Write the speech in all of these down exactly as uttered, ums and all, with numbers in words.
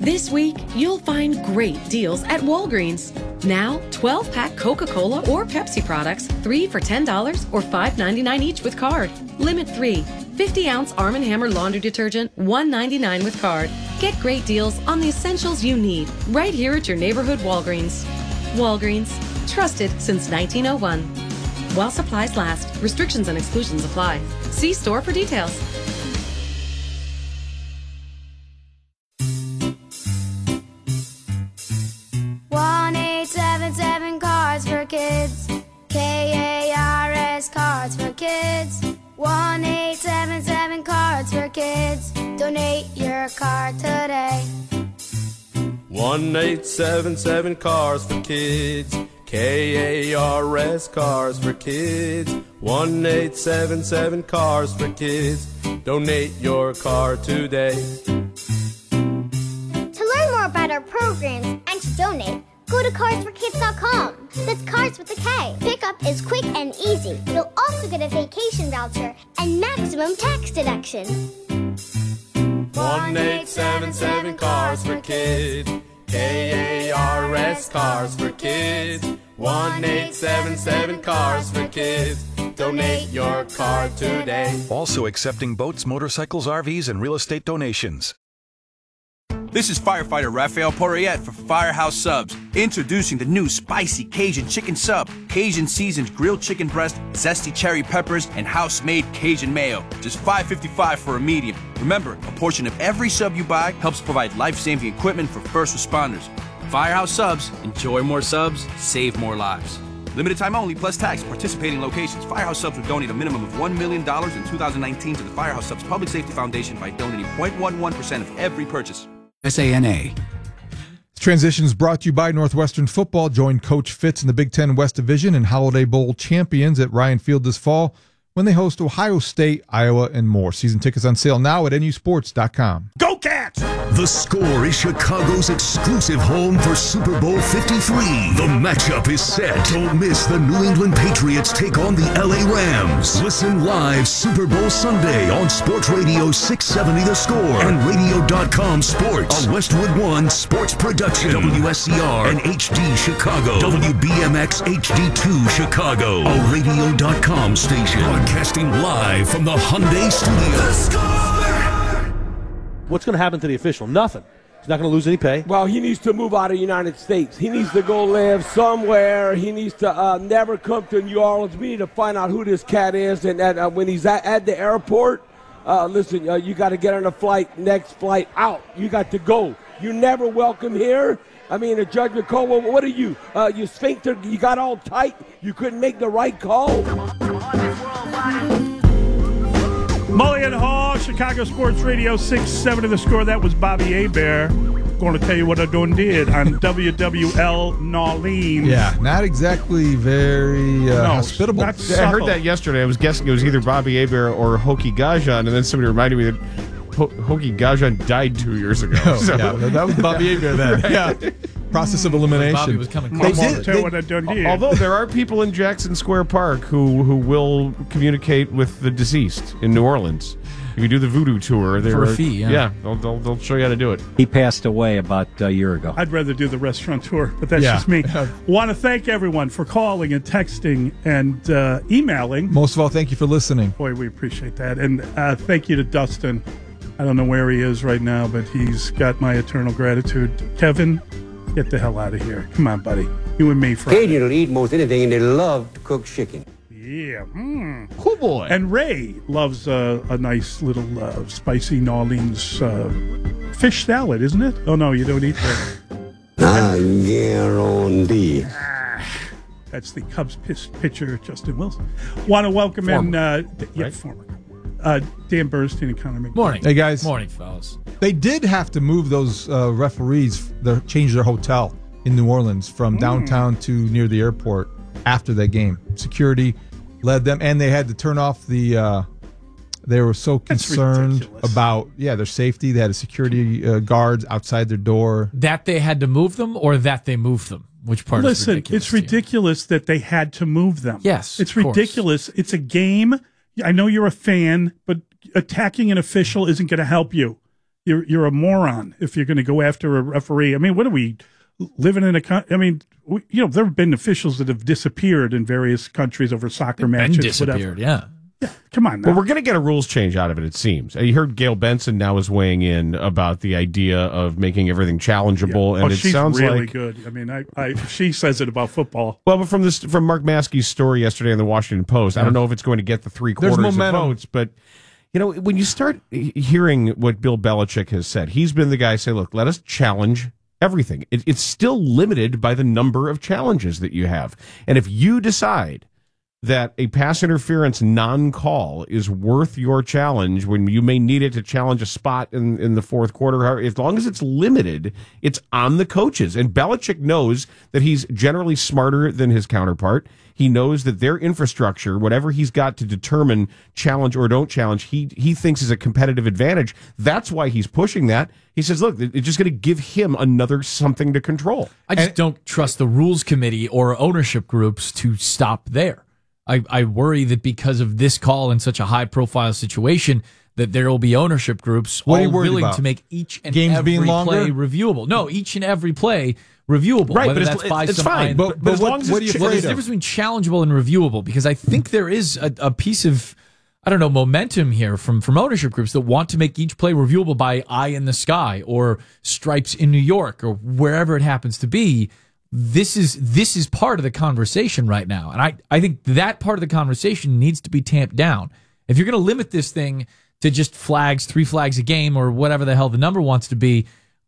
This week, you'll find great deals at Walgreens. Now, twelve-pack Coca-Cola or Pepsi products, three for ten dollars or five ninety-nine each with card. Limit three. fifty-ounce Arm and Hammer laundry detergent, one ninety-nine with card. Get great deals on the essentials you need right here at your neighborhood Walgreens. Walgreens, trusted since nineteen oh one. While supplies last, restrictions and exclusions apply. See store for details. one eight seven seven Cards for Kids. K A R S Cards for Kids. one eight seven seven Cards for Kids. Donate your card today. one eight seven seven Cars for Kids. K A R S Cars for Kids. one eight seven seven Cars for Kids. Donate your car today. To learn more about our programs and to donate, go to cards for kids dot com. That's cards with a K. Pickup is quick and easy. You'll also get a vacation voucher and maximum tax deduction. one eight seven seven Cars for Kids. K A R S Cars for Kids. one eight seven seven Cars for Kids. Donate your car today. Also accepting boats, motorcycles, R Vs, and real estate donations. This is firefighter Raphael Porriette for Firehouse Subs. Introducing the new spicy Cajun chicken sub. Cajun seasoned grilled chicken breast, zesty cherry peppers, and house-made Cajun mayo. Just five fifty-five for a medium. Remember, a portion of every sub you buy helps provide life-saving equipment for first responders. Firehouse Subs. Enjoy more subs, save more lives. Limited time only, plus tax. Participating locations. Firehouse Subs will donate a minimum of one million dollars in two thousand nineteen to the Firehouse Subs Public Safety Foundation by donating zero point one one percent of every purchase. S A N A. Transitions brought to you by Northwestern Football. Join Coach Fitz in the Big Ten West Division and Holiday Bowl champions at Ryan Field this fall when they host Ohio State, Iowa, and more. Season tickets on sale now at N U sports dot com. Go Cats! The Score is Chicago's exclusive home for Super Bowl fifty-three. The matchup is set. Don't miss the New England Patriots take on the L A Rams. Listen live Super Bowl Sunday on Sports Radio six seventy The Score and radio dot com Sports. A Westwood One sports production. W S C R and H D Chicago. W B M X H D two Chicago. A radio dot com station. Broadcasting live from the Hyundai Studio. The Score! What's going to happen to the official? Nothing. He's not going to lose any pay. Well, he needs to move out of the United States. He needs to go live somewhere. He needs to uh, never come to New Orleans. We need to find out who this cat is. And uh, when he's at, at the airport, uh, listen, uh, you got to get on a flight, next flight out. You got to go. You're never welcome here. I mean, a Judge McCall, well, what are you? Uh, you sphincter, you got all tight. You couldn't make the right call. Come on, come on, this world, Mulligan Hall, Chicago Sports Radio six seventy The Score. That was Bobby Hebert. Going to tell you what I done did on W W L Narlene. Yeah, not exactly very uh, No, hospitable. not I heard that yesterday. I was guessing it was either Bobby Hebert or Hokie Gajan, and then somebody reminded me that Ho- Hokie Gajan died two years ago. Oh, so. yeah, that was Bobby Hebert then. Right. Yeah. Process of elimination. Bobby was coming They close. did- Tell they- you what I done did. Although there are people in Jackson Square Park who, who will communicate with the deceased in New Orleans. If you do the voodoo tour, For a fee, yeah. yeah they'll, they'll, they'll show you how to do it. He passed away about a year ago. I'd rather do the restaurant tour, but that's Yeah. just me. Want to thank everyone for calling and texting and uh, emailing. Most of all, thank you for listening. Boy, we appreciate that. And uh, thank you to Dustin. I don't know where he is right now, but he's got my eternal gratitude. Kevin, get the hell out of here. Come on, buddy. You and me, Friday. Cajun will eat most anything, and they love to cook chicken. Yeah. Mm. Cool boy. And Ray loves uh, a nice little uh, spicy Orleans uh, fish salad, isn't it? Oh, no, you don't eat that. I guarantee. That's the Cubs piss pitcher, Justin Wilson. Want to welcome Former, in, uh, d- yeah, right? former. Uh, Dan Bernstein and Connor McDonald. Morning. Hey, guys. Morning, fellas. They did have to move those uh, referees, the, change their hotel in New Orleans from Mm. downtown to near the airport after that game. Security led them, and they had to turn off the. Uh, they were so That's concerned ridiculous. about yeah their safety. They had a security uh, guards outside their door. That they had to move them or that they moved them? Which part is Listen, ridiculous? it's to you? ridiculous that they had to move them. Yes, It's of course. ridiculous. It's a game. I know you're a fan, but attacking an official isn't going to help you. you're you're a moron if you're going to go after a referee. I mean, what are we living in a? Con- I mean, we, you know, there have been officials that have disappeared in various countries over soccer matches. Been disappeared, whatever. yeah. Yeah, come on now. Well, we're going to get a rules change out of it, it seems. You heard Gail Benson now is weighing in about the idea of making everything challengeable, yeah. and oh, it she's sounds really like good. I mean, I, I she says it about football. Well, but from this from Mark Maskey's story yesterday in the Washington Post, I don't know if it's going to get the three quarters of votes, but you know, when you start hearing what Bill Belichick has said, he's been the guy say, "Look, let us challenge everything." It, it's still limited by the number of challenges that you have, and if you decide that a pass interference non-call is worth your challenge when you may need it to challenge a spot in, in the fourth quarter, as long as it's limited, it's on the coaches. And Belichick knows that he's generally smarter than his counterpart. He knows that their infrastructure, whatever he's got to determine challenge or don't challenge, he he thinks is a competitive advantage. That's why he's pushing that. He says, look, it's just going to give him another something to control. I just and, don't trust the rules committee or ownership groups to stop there. I, I worry that because of this call in such a high-profile situation, that there will be ownership groups what all willing about? to make each and Games every being play reviewable. No, each and every play reviewable. Right, whether but that's it's, by it's some fine. I, But, but, but as long as what are you it's, afraid well, there's a of? difference between challengeable and reviewable, because I think there is a, a piece of, I don't know, momentum here from, from ownership groups that want to make each play reviewable by eye in the sky or stripes in New York or wherever it happens to be. This is this is part of the conversation right now. And I, I think that part of the conversation needs to be tamped down. If you're going to limit this thing to just flags, three flags a game, or whatever the hell the number wants to be,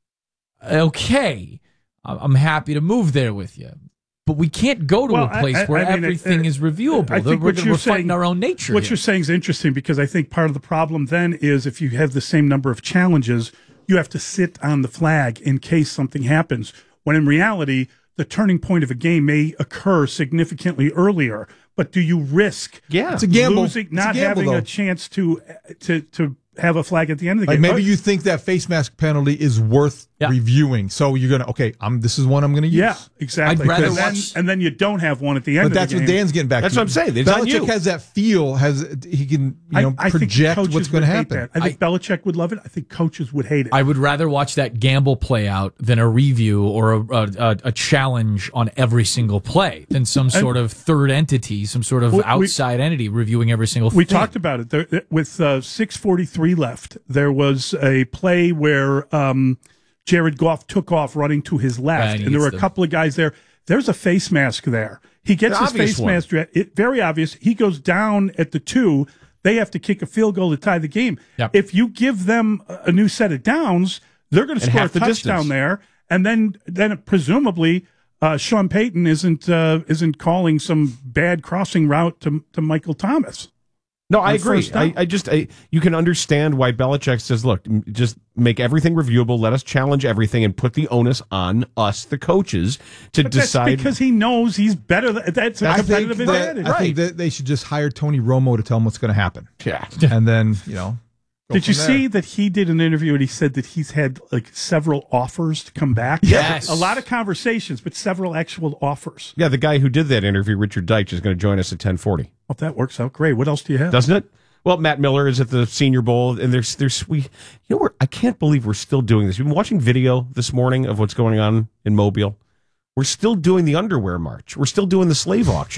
okay, I'm happy to move there with you. But we can't go to well, a place I, I, where I mean, everything it, is reviewable. I think we're what you're reflecting saying, our own nature. What here. you're saying is interesting, because I think part of the problem then is if you have the same number of challenges, you have to sit on the flag in case something happens. When in reality, the turning point of a game may occur significantly earlier. But do you risk yeah, it's a gamble. losing, it's not a gamble, having though. a chance to to to have a flag at the end of the like game? Maybe you think that face mask penalty is worth yeah. reviewing, so you're gonna okay. I'm this is one I'm gonna use. Yeah, exactly. I'd rather and, then, watch... and then you don't have one at the end. But of that's the game. what Dan's getting back. That's to. what I'm saying. It's Belichick on you. has that feel. Has he can you know I, I project think what's going to happen? That. I think I, Belichick would love it. I think coaches would hate it. I would rather watch that gamble play out than a review or a, a, a challenge on every single play than some sort of third entity, some sort of we, outside we, entity reviewing every single thing. We talked about it. There, with uh, six forty-three left, there was a play where um, Jared Goff took off running to his left, right, and there were a the... couple of guys there. There's a face mask there. He gets the his face one. mask. It, very obvious. He goes down at the two. They have to kick a field goal to tie the game. Yep. If you give them a new set of downs, they're going to score a the touchdown distance. there, and then then presumably uh, Sean Payton isn't uh, isn't calling some bad crossing route to to Michael Thomas. No, I on agree. first down. I, I just, I, you can understand why Belichick says, look, m- just make everything reviewable. Let us challenge everything and put the onus on us, the coaches, to But that's decide. because he knows he's better. Than, that's a I think, competitive that, advantage. I think that they should just hire Tony Romo to tell him what's going to happen. Yeah. And then, you know. go Did you from there. see that he did an interview and he said that he's had like several offers to come back? Yes. A lot of conversations, but several actual offers. Yeah, the guy who did that interview, Richard Deitch, is going to join us at ten forty. Well, if that works out, great. What else do you have? Doesn't it? Well, Matt Miller is at the Senior Bowl, and there's there's we, you know, we're, I can't believe we're still doing this. We've been watching video this morning of what's going on in Mobile. We're still doing the underwear march. We're still doing the slave auction.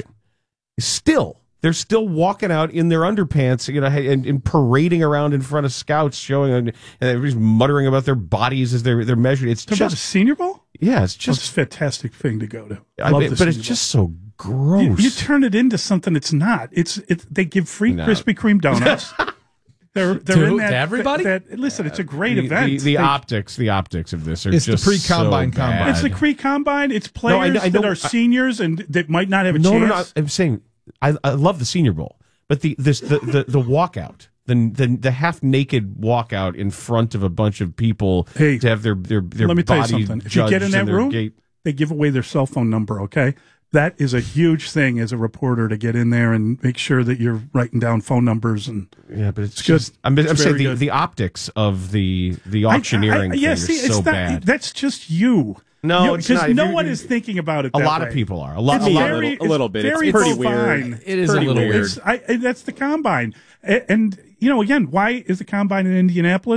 Still, they're still walking out in their underpants, you know, and, and parading around in front of scouts, showing and everybody's muttering about their bodies as they're they're measured. It's Talk just about the Senior Bowl. Yeah, it's Just just a fantastic thing to go to. I Love mean, the but it's Senior just so gross. You, you turn it into something it's not. It's it. They give free No. Krispy Kreme donuts. they're they're To- in that. to everybody? That, that- listen, it's a great the, event. The, the They- optics, the optics of this are It's the just pre-combine so combine. bad. It's the pre combine. It's No, I players know- I know- that are seniors and that might not have a no, chance. no, no. I'm saying I, I love the Senior Bowl, but the this the the, the walkout, the, the the half naked walkout in front of a bunch of people Hey, to have their their their Let me tell you body something. If you get in judged that and their room, gait. they give away their cell phone number. Okay, that is a huge thing as a reporter to get in there and make sure that you're writing down phone numbers and. Yeah, but it's, It's just good. I'm, I'm It's saying very the, good. the optics of the the auctioneering I, I, yeah, thing see, is it's so not, bad. That's just you. No, You- it's not. If no you- one you- is thinking about it. A that lot way. of people are. A lot. It's A lot. very, Of, a little- a little bit. It's Very pretty fine. weird. It is Pretty a little weird. It's- I, and that's the combine. A- And, you know, again, why is the combine in Indianapolis?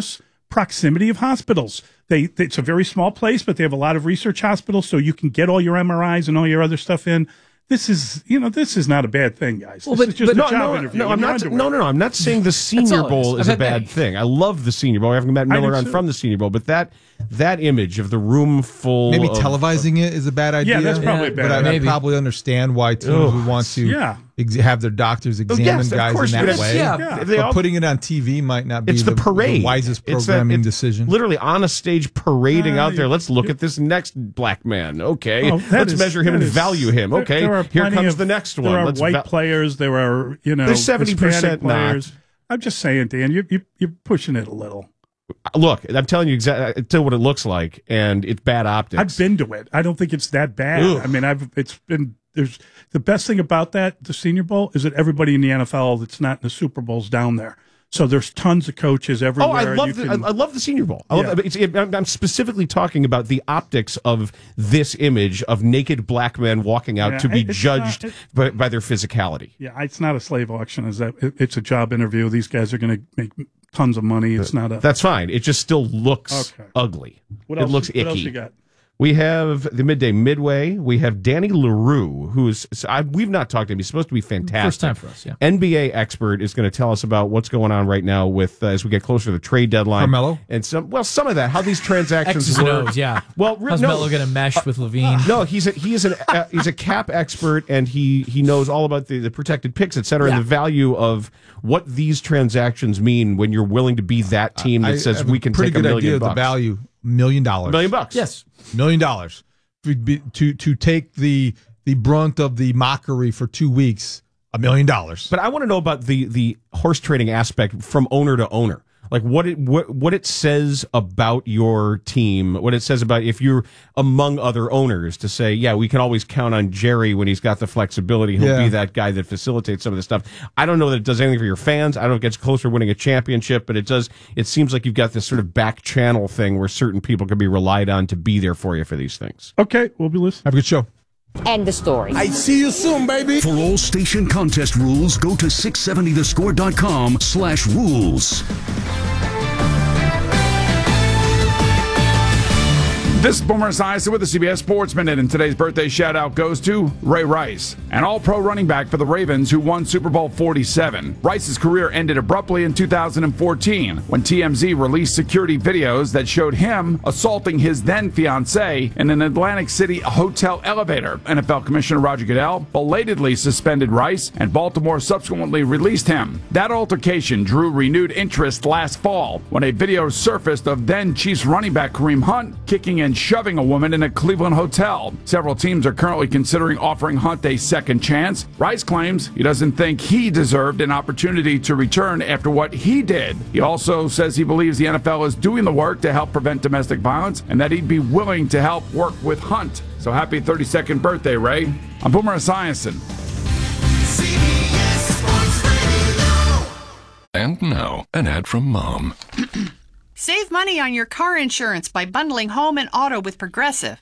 proximity of hospitals. They, it's a very small place, but they have a lot of research hospitals, so you can get all your M R Is and all your other stuff in. This is, you know, this is not a bad thing, guys. Well, this but, is just but a no, job no, interview. no, I'm not. No, no, no. I'm not saying the Senior Bowl is a bad thing. I love the Senior Bowl. I haven't met nowhere on from the Senior Bowl, but that that image of the room full, maybe of, televising it is a bad idea. Yeah, that's probably yeah, bad. But I, I probably understand why teams Ugh. would want to yeah. ex- have their doctors examine oh, yes, guys in that way. Yeah, yeah. But all, putting it on T V might not be it's the, the parade. the wisest programming it's that, decision. Literally on a stage parading uh, out there. Let's look at this next black man. Okay, oh, let's is, measure him and is, value him. Okay, there, there here comes of, the next one. There are let's white va- players. There are, you know, there's seventy percent players. Not. I'm just saying, Dan, you, you, you're pushing it a little. Look, I'm telling you exactly tell what it looks like, and it's bad optics. I've been to it. I don't think it's that bad. Ugh. I mean, I've it's been there's the best thing about that the Senior Bowl is that everybody in the N F L that's not in the Super Bowl's down there. So there's tons of coaches everywhere. Oh, I love the can, I love the Senior Bowl. I yeah. love it's, it, I'm specifically talking about the optics of this image of naked black men walking out yeah, to be judged not, it, by, by their physicality. Yeah, it's not a slave auction. Is that it, it's a job interview? These guys are going to make tons of money. It's not a. That's fine. It just still looks okay. ugly. What it else, looks what icky. Else you got? We have the midday midway. We have Danny Leroux, who's I, we've not talked to him. He's supposed to be fantastic. First time for us, yeah. N B A expert is going to tell us about what's going on right now with uh, as we get closer to the trade deadline. Carmelo and some well, some of that. How these transactions X's work. Nose, yeah. Well, how's no, Melo going to mesh uh, with Levine? No, he's a, he is an uh, he's a cap expert, and he he knows all about the, the protected picks, et cetera, yeah. and the value of what these transactions mean when you're willing to be that team that I, says I we can take a million idea bucks. The value million dollars, a million bucks, yes, million dollars. To to take the the brunt of the mockery for two weeks, a million dollars. But I want to know about the the horse trading aspect from owner to owner. Like what it what what it says about your team, what it says about if you're among other owners to say, yeah, we can always count on Jerry when he's got the flexibility. He'll yeah. be that guy that facilitates some of this stuff. I don't know that it does anything for your fans. I don't know if it gets closer to winning a championship, but it does. It seems like you've got this sort of back channel thing where certain people can be relied on to be there for you for these things. Okay, we'll be listening. Have a good show. End the story. I see you soon, baby. For all station contest rules, go to six seventy the score dot com slash rules. This is Boomer Esiason with the C B S Sports Minute, and today's birthday shout-out goes to Ray Rice, an all-pro running back for the Ravens who won Super Bowl forty-seven. Rice's career ended abruptly in two thousand fourteen when T M Z released security videos that showed him assaulting his then-fiancée in an Atlantic City hotel elevator. N F L Commissioner Roger Goodell belatedly suspended Rice, and Baltimore subsequently released him. That altercation drew renewed interest last fall when a video surfaced of then-Chiefs running back Kareem Hunt kicking and shoving a woman in a Cleveland hotel. Several teams are currently considering offering Hunt a second chance. Rice claims he doesn't think he deserved an opportunity to return after what he did. He also says he believes the N F L is doing the work to help prevent domestic violence and that he'd be willing to help work with Hunt. So happy thirty-second birthday, Ray. I'm Boomer Esiason. And now, an ad from Mom. Save money on your car insurance by bundling home and auto with Progressive.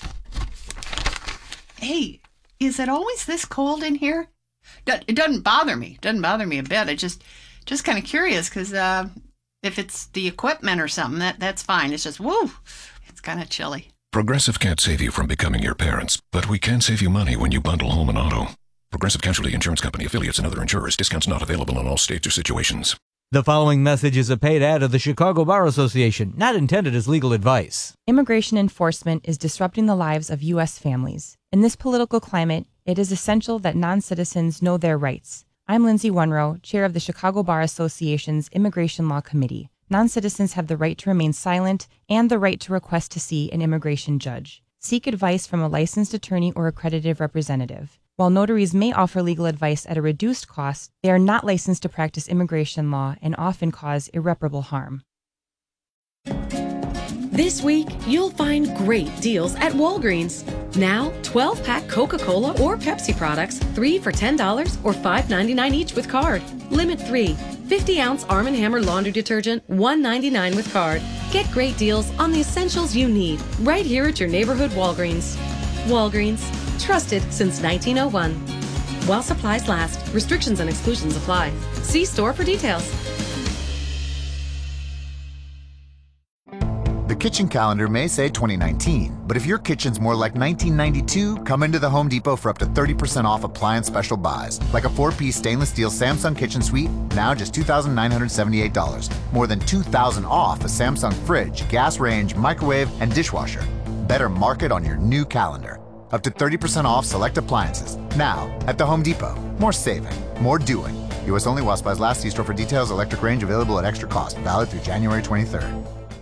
Hey, is it always this cold in here? It doesn't bother me. It doesn't bother me a bit. I just, just kind of curious because uh, if it's the equipment or something, that that's fine. It's just, woo, it's kind of chilly. Progressive can't save you from becoming your parents, but we can save you money when you bundle home and auto. Progressive Casualty Insurance Company, affiliates, and other insurers. Discounts not available in all states or situations. The following message is a paid ad of the Chicago Bar Association, not intended as legal advice. Immigration enforcement is disrupting the lives of U S families. In this political climate, it is essential that non-citizens know their rights. I'm Lindsay Wunrow, chair of the Chicago Bar Association's Immigration Law Committee. Non-citizens have the right to remain silent and the right to request to see an immigration judge. Seek advice from a licensed attorney or accredited representative. While notaries may offer legal advice at a reduced cost, they are not licensed to practice immigration law and often cause irreparable harm. This week, you'll find great deals at Walgreens. Now, twelve-pack Coca-Cola or Pepsi products, three for ten dollars or five ninety-nine each with card. Limit three. fifty-ounce Arm and Hammer laundry detergent, one ninety-nine with card. Get great deals on the essentials you need right here at your neighborhood Walgreens. Walgreens. Trusted since nineteen oh one. While supplies last, restrictions and exclusions apply. See store for details. kitchen calendar may say twenty nineteen, but if your kitchen's more like nineteen ninety-two, come into the Home Depot for up to thirty percent off appliance special buys, like a four-piece stainless steel Samsung kitchen suite, now just two thousand nine hundred seventy-eight dollars. More than two thousand dollars off a Samsung fridge, gas range, microwave, and dishwasher. Better mark it on your new calendar. Up to thirty percent off select appliances, now at the Home Depot. More saving, more doing. U S only while supplies last. See store for details. Electric range available at extra cost. Valid through January twenty-third.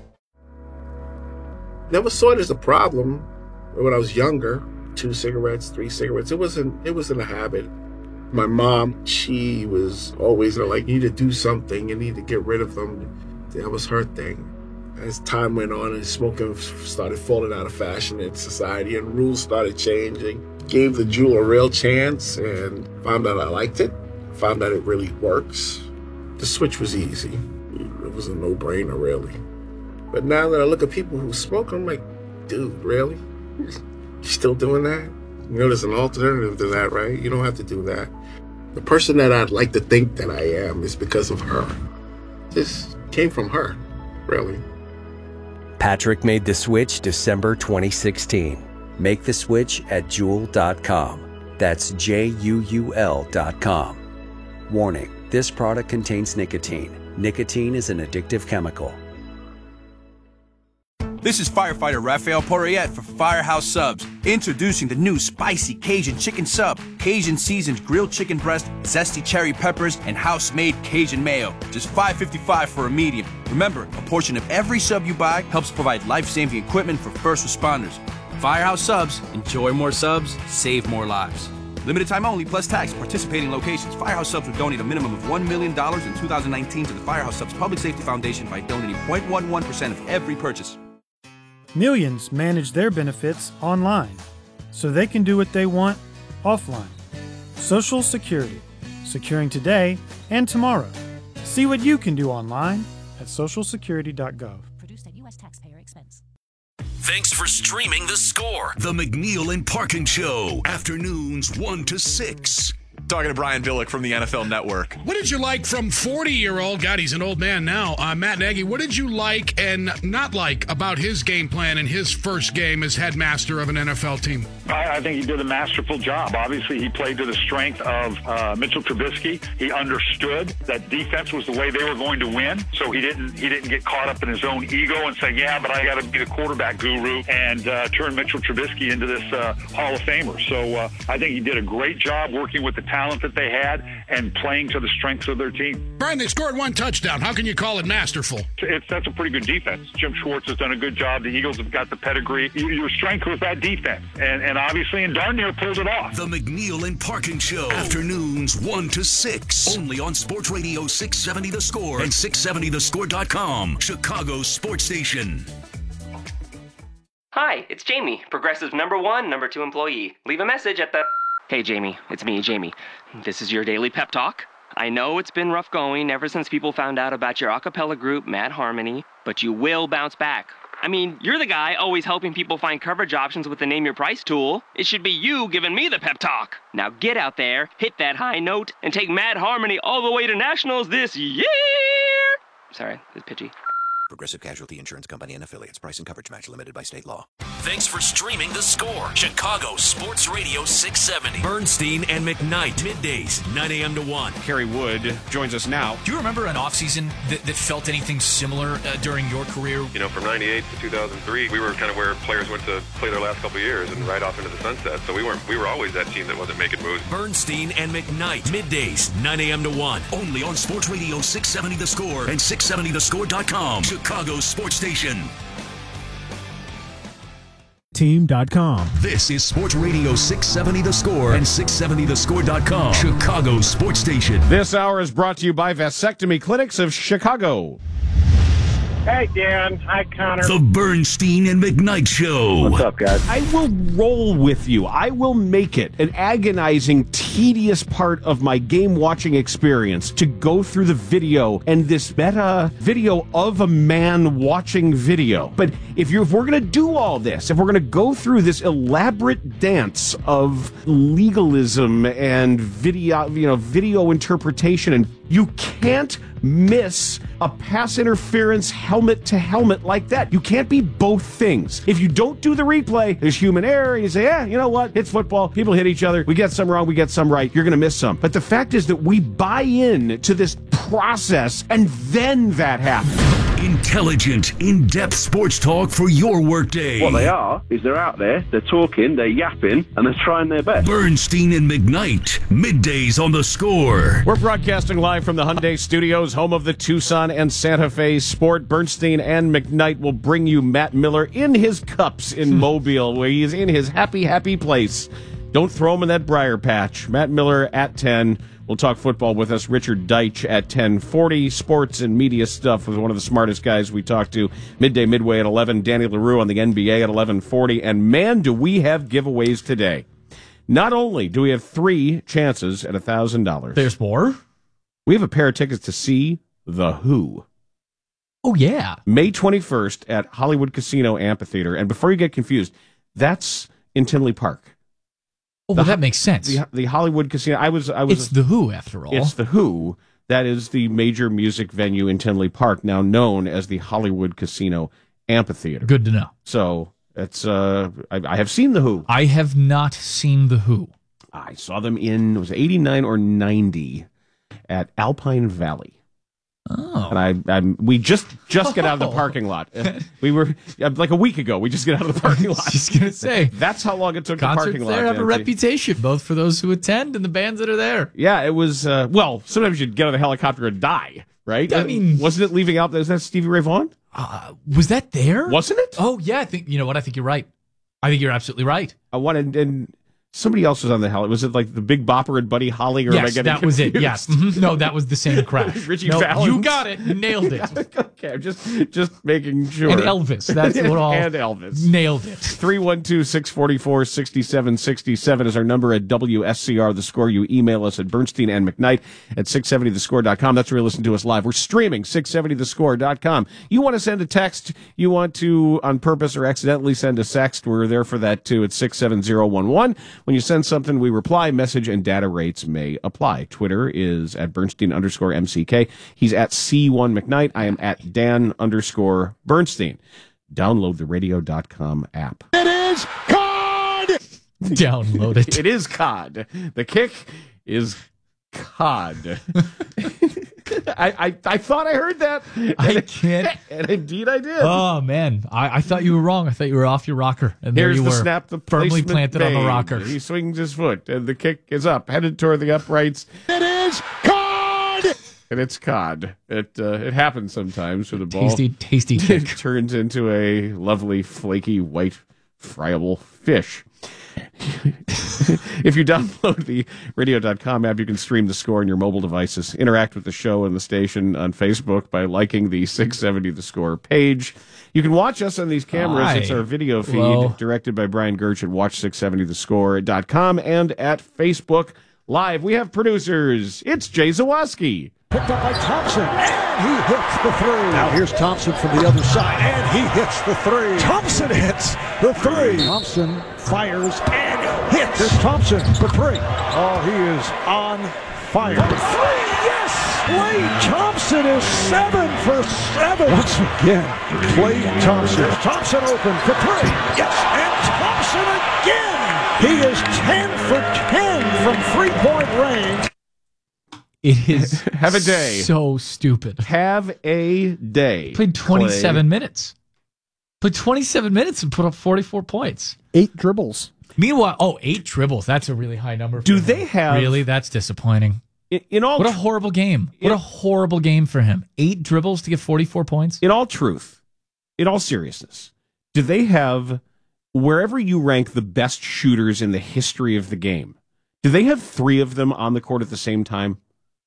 Never saw it as a problem when I was younger. Two cigarettes, three cigarettes. It wasn't. It wasn't a habit. My mom, she was always like, "You need to do something. You need to get rid of them." That was her thing. As time went on and smoking started falling out of fashion in society and rules started changing, gave the Juul a real chance and found out I liked it. Found out it really works. The switch was easy. It was a no-brainer, really. But now that I look at people who smoke, I'm like, dude, really? You still doing that? You know, there's an alternative to that, right? You don't have to do that. The person that I'd like to think that I am is because of her. This came from her, really. Patrick made the switch December twenty sixteen. Make the switch at Juul dot com. That's J U U L dot com. Warning, this product contains nicotine. Nicotine is an addictive chemical. This is firefighter Rafael Porriette for Firehouse Subs, introducing the new spicy Cajun chicken sub. Cajun seasoned grilled chicken breast, zesty cherry peppers, and house-made Cajun mayo. Just five fifty-five for a medium. Remember, a portion of every sub you buy helps provide life-saving equipment for first responders. Firehouse Subs. Enjoy more subs, save more lives. Limited time only, plus tax. Participating locations. Firehouse Subs will donate a minimum of one million dollars in two thousand nineteen to the Firehouse Subs Public Safety Foundation by donating zero point one one percent of every purchase. Millions manage their benefits online, so they can do what they want offline. Social Security, securing today and tomorrow. See what you can do online at social security dot gov. Produced at U S taxpayer expense. Thanks for streaming The Score. The McNeil and Parkin Show. Afternoons one to six. Talking to Brian Billick from the N F L Network. What did you like from forty-year-old, God, he's an old man now, uh, Matt Nagy, what did you like and not like about his game plan in his first game as headmaster of an N F L team? I, I think he did a masterful job. Obviously, he played to the strength of uh, Mitchell Trubisky. He understood that defense was the way they were going to win, so he didn't he didn't get caught up in his own ego and say, yeah, but I got to be the quarterback guru and uh, turn Mitchell Trubisky into this uh, Hall of Famer. So uh, I think he did a great job working with the talent that they had and playing to the strengths of their team. Brian, they scored one touchdown. How can you call it masterful? It's, that's a pretty good defense. Jim Schwartz has done a good job. The Eagles have got the pedigree. Your strength was that defense. And, and obviously, and darn near pulled it off. The McNeil and Parkin Show. Afternoons one to six. Only on Sports Radio six seventy The Score and six seventy the score dot com. Chicago's sports station. Hi, it's Jamie, Progressive number one, number two employee. Leave a message at the... Hey, Jamie, it's me, Jamie. This is your daily pep talk. I know it's been rough going ever since people found out about your a cappella group, Mad Harmony, but you will bounce back. I mean, you're the guy always helping people find coverage options with the Name Your Price tool. It should be you giving me the pep talk. Now get out there, hit that high note, and take Mad Harmony all the way to nationals this year! Sorry, it's pitchy. Progressive Casualty Insurance Company and Affiliates. Price and coverage match limited by state law. Thanks for streaming The Score. Chicago Sports Radio six seventy. Bernstein and McKnight. Middays, nine a.m. to one. Kerry Wood joins us now. Do you remember an offseason that, that felt anything similar uh, during your career? You know, from ninety-eight to two thousand three, we were kind of where players went to play their last couple of years and right off into the sunset. So we weren't. We were always that team that wasn't making moves. Bernstein and McKnight. Middays, nine a.m. to one. Only on Sports Radio six seventy The Score and six seventy the score dot com. Chicago's sports station. Team dot com. This is Sports Radio six seventy The Score and six seventy the score dot com. Chicago's sports station. This hour is brought to you by Vasectomy Clinics of Chicago. Hey, Dan. Hi, Connor. The Bernstein and McKnight Show. What's up, guys? I will roll with you. I will make it an agonizing, tedious part of my game-watching experience to go through the video and this meta video of a man watching video. But if, you're, if we're going to do all this, if we're going to go through this elaborate dance of legalism and video, you know, video interpretation, and you can't miss a pass interference helmet to helmet like that. You can't be both things. If you don't do the replay, there's human error, and you say, yeah, you know what? It's football. People hit each other. We get some wrong. We get some right. You're going to miss some. But the fact is that we buy in to this process, and then that happens. Intelligent, in-depth sports talk for your workday. What they are is they're out there, they're talking, they're yapping, and they're trying their best. Bernstein and McKnight, middays on The Score. We're broadcasting live from the Hyundai Studios, home of the Tucson and Santa Fe Sport. Bernstein and McKnight will bring you Matt Miller in his cups in Mobile, where he is in his happy, happy place. Don't throw him in that briar patch. Matt Miller at ten. We'll talk football with us. Richard Deitch at ten forty. Sports and media stuff with one of the smartest guys we talked to. Midday Midway at eleven. Danny LaRue on the N B A at eleven forty. And man, do we have giveaways today. Not only do we have three chances at one thousand dollars. There's more. We have a pair of tickets to see The Who. Oh, yeah. May twenty-first at Hollywood Casino Amphitheater. And before you get confused, that's in Tinley Park. Oh, well, that makes sense. The, the Hollywood Casino. I was. I was. It's The Who, after all. It's The Who. That is the major music venue in Tinley Park, now known as the Hollywood Casino Amphitheater. Good to know. So it's. Uh, I, I have seen The Who. I have not seen The Who. I saw them in, it was eighty-nine or ninety at Alpine Valley. Oh. And I, I, we just just get out of the parking lot. We were like a week ago. We just get out of the parking lot. Just gonna say that's how long it took. Concerts the parking lot. There have a empty. reputation, both for those who attend and the bands that are there. Yeah, it was. Uh, well, sometimes you'd get on a helicopter and die, right? I mean, wasn't it leaving out? Is that Stevie Ray Vaughan? Uh, was that there? Wasn't it? Oh yeah, I think you know what. I think you're right. I think you're absolutely right. I wanted and. Somebody else was on the heli. Was it like the Big Bopper and Buddy Holly? Or yes, am I getting that was confused? it. Yes. Mm-hmm. No, that was the same crash. Richie no, Valens. You got it. Nailed it. Okay, I'm just just making sure. And Elvis. That's what all. And Elvis. Nailed it. three one two, six four four, six seven six seven is our number at W S C R The Score. You email us at Bernstein and McKnight at six seventy the score dot com. That's where you listen to us live. We're streaming six seventy the score dot com. You want to send a text, you want to on purpose or accidentally send a sext, we're there for that too at six seven zero one one. When you send something, we reply, message, and data rates may apply. Twitter is at Bernstein underscore M C K. He's at C one McKnight. I am at Dan underscore Bernstein. Download the radio dot com app. It is C O D! Download it. It is C O D. The kick is C O D. I, I, I thought I heard that. I can't. And indeed I did. Oh, man. I, I thought you were wrong. I thought you were off your rocker. And there Here's you the were. snap, the firmly planted made. on the rocker. He swings his foot, and the kick is up, headed toward the uprights. It is C O D! And it's C O D. It, uh, it happens sometimes with the ball. Tasty, tasty kick. Turns into a lovely, flaky, white, friable fish. If you download the radio dot com app, you can stream the score on your mobile devices. Interact with the show and the station on Facebook by liking the six seventy The Score page. You can watch us on these cameras. Hi. It's our video feed, Hello. directed by Brian Gertz at watch six seventy the score dot com and at Facebook Live. We have producers. It's Jay Zawaski. Picked up by Thompson, and he hits the three. Now here's Thompson from the other side, and he hits the three. Thompson hits the three. Thompson fires and hits. Here's Thompson for three. Oh, he is on fire. For three, yes! Klay Thompson is seven for seven. Once again, Klay Thompson. Here's Thompson open for three. Yes, and Thompson again. He is ten for ten from three-point range. It is Have a day. So stupid. Have a day. Played twenty-seven Klay. minutes. Played twenty-seven minutes and put up forty-four points. Eight dribbles. Meanwhile, oh, eight dribbles. That's a really high number. For Do him. they have... Really? That's disappointing. In, in all What a horrible game. What a horrible game for him. Eight dribbles to get forty-four points. In all truth, in all seriousness, do they have, wherever you rank the best shooters in the history of the game, do they have three of them on the court at the same time?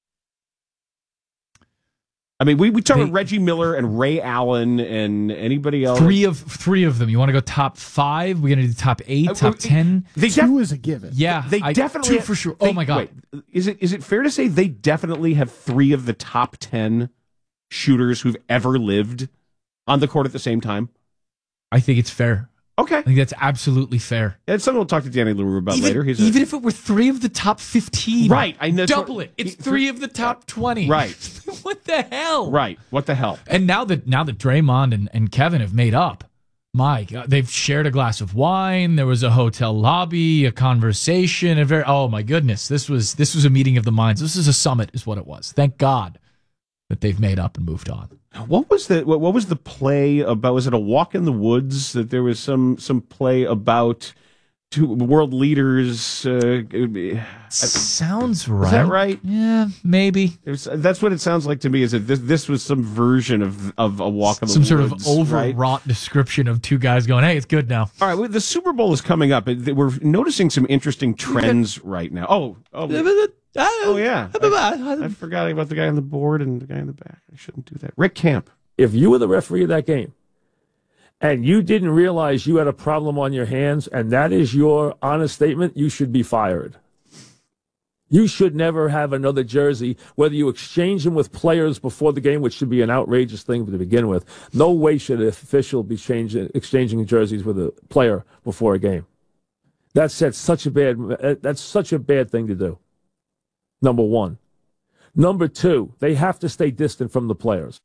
I mean, we, we talk They- about Reggie Miller and Ray Allen and anybody else. Three of three of them. You want to go top five? We're going to do top eight, Uh, top uh, ten. They Two def- is a given. Yeah, they I- definitely two for sure. they- Oh my god! Wait, is it is it fair to say they definitely have three of the top ten shooters who've ever lived on the court at the same time? I think it's fair. Okay. I think that's absolutely fair. And someone will talk to Danny LaRue about even, later. He's even a, if it were three of the top fifteen. Right. I know. Double it. It's three of the top twenty. Right. What the hell? Right. What the hell? And now that now that Draymond and, and Kevin have made up, my God, they've shared a glass of wine. There was a hotel lobby, a conversation, a very oh my goodness. This was this was a meeting of the minds. This is a summit, is what it was. Thank God that they've made up and moved on. What was the what, what was the play about? Was it a walk in the woods that there was some some play about two world leaders? Uh, sounds right. Is that right? Yeah, maybe. Was, that's what it sounds like to me. Is that this this was some version of of a walk in the some woods? Some sort of overwrought right? description of two guys going, "Hey, it's good now." All right, well, the Super Bowl is coming up. We're noticing some interesting trends right now. Oh, oh. Oh, yeah. I, I forgot about the guy on the board and the guy in the back. I shouldn't do that. Rick Camp. If you were the referee of that game and you didn't realize you had a problem on your hands and that is your honest statement, you should be fired. You should never have another jersey, whether you exchange them with players before the game, which should be an outrageous thing to begin with. No way should an official be changing, exchanging jerseys with a player before a game. That's, that's such a bad, that's such a bad thing to do. Number one. Number two, they have to stay distant from the players.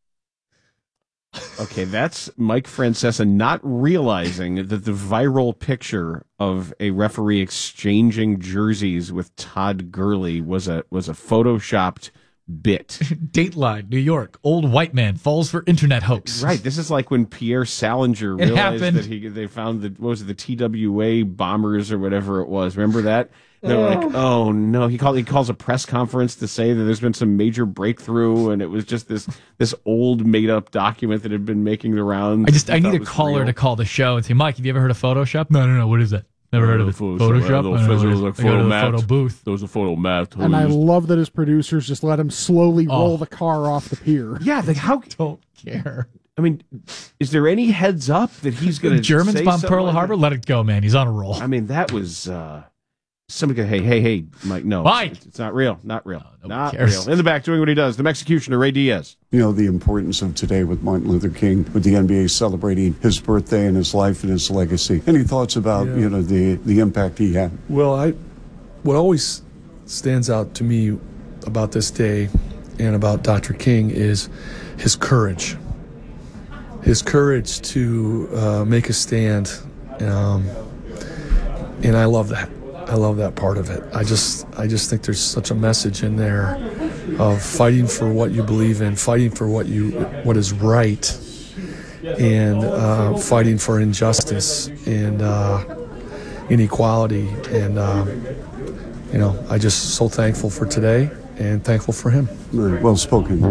Okay, that's Mike Francesa not realizing that the viral picture of a referee exchanging jerseys with Todd Gurley was a was a photoshopped bit. Dateline, New York. Old white man falls for internet hoax. Right. This is like when Pierre Salinger it realized happened. that he they found the what was it, the T W A bombers or whatever it was. Remember that? They're like, oh no! He called. He calls a press conference to say that there's been some major breakthrough, and it was just this this old made up document that had been making the rounds. I just I need a caller real. to call the show and say, Mike, have you ever heard of Photoshop? No, no, no. What is that? Never heard of it. Photoshop. Photoshop. Photoshop. I don't know what it is. Like I go to the photo photo booth. There was a photo mat. And I love that his producers just let him slowly Oh. roll the car off the pier. Yeah, like how don't care. I mean, is there any heads up that he's going to The Germans say bomb something Pearl like Harbor? that? Let it go, man. He's on a roll. I mean, that was uh, somebody go, hey, hey, hey, Mike, no. Mike! It's, it's not real. Not real. No, not cares. real. In the back doing what he does, the executioner, Ray Diaz. You know, the importance of today with Martin Luther King, with the N B A celebrating his birthday and his life and his legacy. Any thoughts about, Yeah. you know, the, the impact he had? Well, I, what always stands out to me about this day and about Doctor King is his courage. His courage to uh, make a stand. Um, and I love that. I love that part of it. I just, I just think there's such a message in there of fighting for what you believe in, fighting for what you, what is right, and uh, fighting for injustice and uh, inequality. And uh, you know, I just so thankful for today and thankful for him. Well spoken.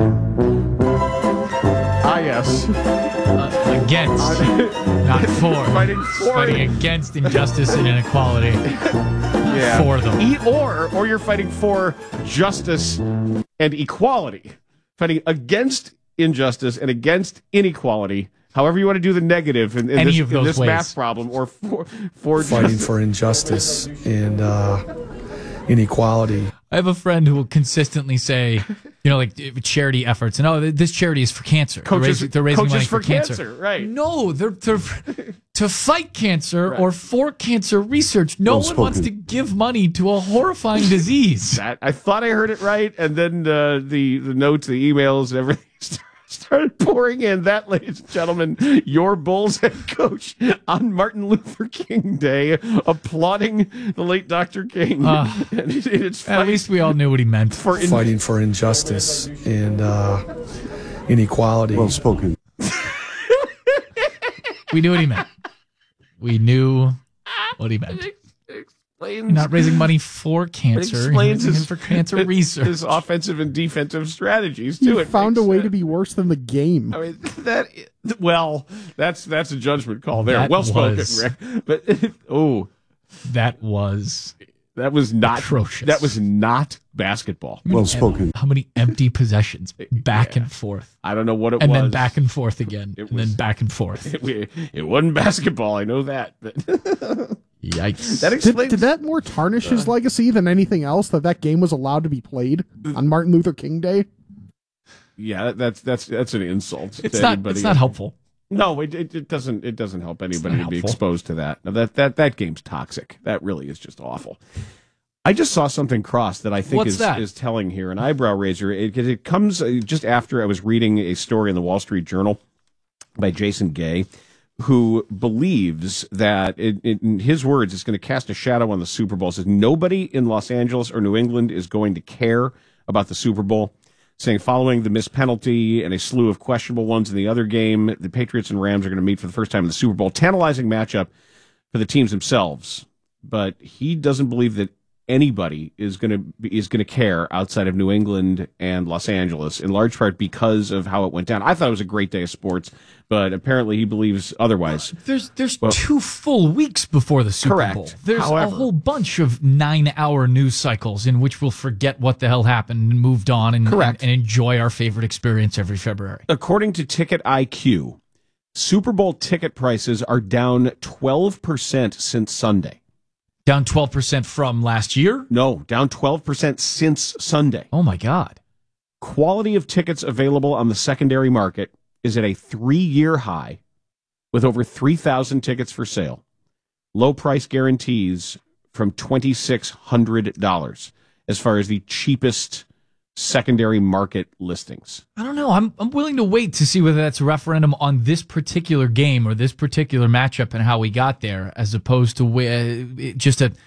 Ah, yes. Uh, against, not for. Fighting for Fighting it. against injustice and inequality. Yeah. For them. E- or, or you're fighting for justice and equality. Fighting against injustice and against inequality. However you want to do the negative in, in Any this, of those in this ways. math problem, or for, for Fighting justice. for injustice and uh, inequality. I have a friend who will consistently say, you know, like charity efforts, and oh, this charity is for cancer. Coaches, they're raising, they're raising coaches money for, for cancer. cancer. Right. No, they're they're to fight cancer Right. or for cancer research. No Well one wants to spoken. give money to a horrifying disease. That, I thought I heard it right, and then uh, the the notes, the emails, and everything started pouring in. That, ladies and gentlemen, your Bulls head coach on Martin Luther King Day, applauding the late Doctor King. Uh, and it, it's At least we all knew what he meant. for in- Fighting for injustice and uh, inequality. Well spoken. We knew what he meant. We knew what he meant. explains Not raising money for it cancer, explains raising his it for cancer his, research. his offensive and defensive strategies too. He It found a makes way sense. to be worse than the game. I mean that. Well, that's that's a judgment call there. That well spoken, was- Rick. But oh, That was that was not atrocious. That was not basketball. Well spoken. How many empty possessions back Yeah. and forth, I don't know what it and was. then back and forth again, It and was- then back and forth. It, it wasn't basketball. I know that. But Yikes! that Did, explains. did that more tarnish his legacy than anything else that that game was allowed to be played on Martin Luther King Day? Yeah, that's that's that's an insult. It's to not. anybody. It's not helpful. No, it, it it doesn't it doesn't help anybody to be helpful. exposed to that. Now, that that that game's toxic. That really is just awful. I just saw something cross that I think What's is that? is telling here, an eyebrow raiser. It, it comes uh, just after I was reading a story in the Wall Street Journal by Jason Gay, who believes that, it, it, in his words, it's going to cast a shadow on the Super Bowl. Says nobody in Los Angeles or New England is going to care about the Super Bowl, saying following the missed penalty and a slew of questionable ones in the other game, the Patriots and Rams are going to meet for the first time in the Super Bowl. Tantalizing matchup for the teams themselves, but he doesn't believe that anybody is going to be, is going to care outside of New England and Los Angeles, in large part because of how it went down. I thought it was a great day of sports, but apparently he believes otherwise. There's there's Well, two full weeks before the Super correct. Bowl. There's However- a whole bunch of nine-hour news cycles in which we'll forget what the hell happened and moved on and, Correct. and, and enjoy our favorite experience every February. According to Ticket I Q, Super Bowl ticket prices are down twelve percent since Sunday. Down twelve percent from last year? No, down twelve percent since Sunday. Oh, my God. Quality of tickets available on the secondary market is at a three-year high with over three thousand tickets for sale. Low price guarantees from two thousand six hundred dollars as far as the cheapest secondary market listings. I don't know. I'm I'm willing to wait to see whether that's a referendum on this particular game or this particular matchup and how we got there, as opposed to where, just a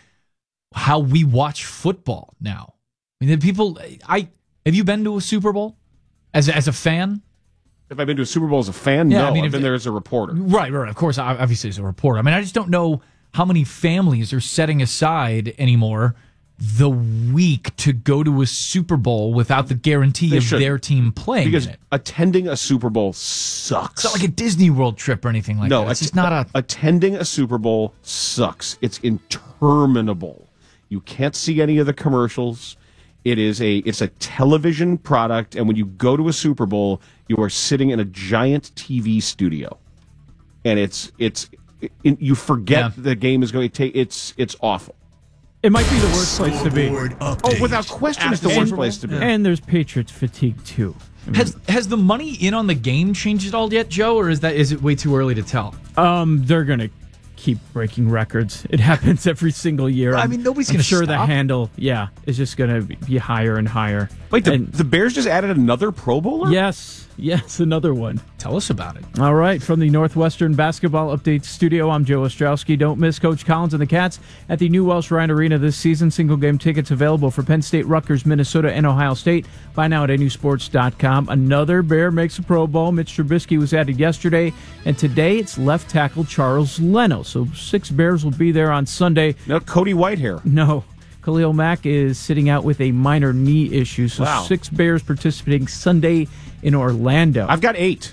how we watch football now. I mean, the people. I have you been to a Super Bowl as a, as a fan? Have I been to a Super Bowl as a fan? Yeah, no, I mean, I've if- been there as a reporter. Right, right. Of course, obviously as a reporter. I mean, I just don't know how many families are setting aside anymore the week to go to a Super Bowl without the guarantee They of should. their team playing Because in it. attending a Super Bowl sucks. It's not like a Disney World trip or anything like no, that. It's att- just not a. attending a Super Bowl sucks. It's interminable. You can't see any of the commercials. It is a it's a television product, and when you go to a Super Bowl, you are sitting in a giant T V studio, and it's it's it, you forget Yeah. the game is going to take. It's it's awful. It might be the worst place to be. Oh, without question, it's the worst place to be. And there's Patriots fatigue too. I mean, Has has the money in on the game changed at all yet, Joe, or is that is it way too early to tell? um, they're gonna keep breaking records. It happens every single year. I I'm- mean, nobody's I'm gonna sure the stop. handle, yeah, is just gonna be higher and higher. Wait, the, And- the Bears just added another Pro Bowler? Yes, yes, another one. Tell us about it. All right, from the Northwestern Basketball Update Studio, I'm Joe Ostrowski. Don't miss Coach Collins and the Cats at the new Welsh Ryan Arena this season. Single game tickets available for Penn State, Rutgers, Minnesota, and Ohio State. Buy now at A new sports dot com. Another Bear makes a Pro Bowl. Mitch Trubisky was added yesterday, and today it's left tackle Charles Leno. So six Bears will be there on Sunday. No, Cody Whitehair. No. Khalil Mack is sitting out with a minor knee issue. So Wow. six Bears participating Sunday in Orlando. I've got eight.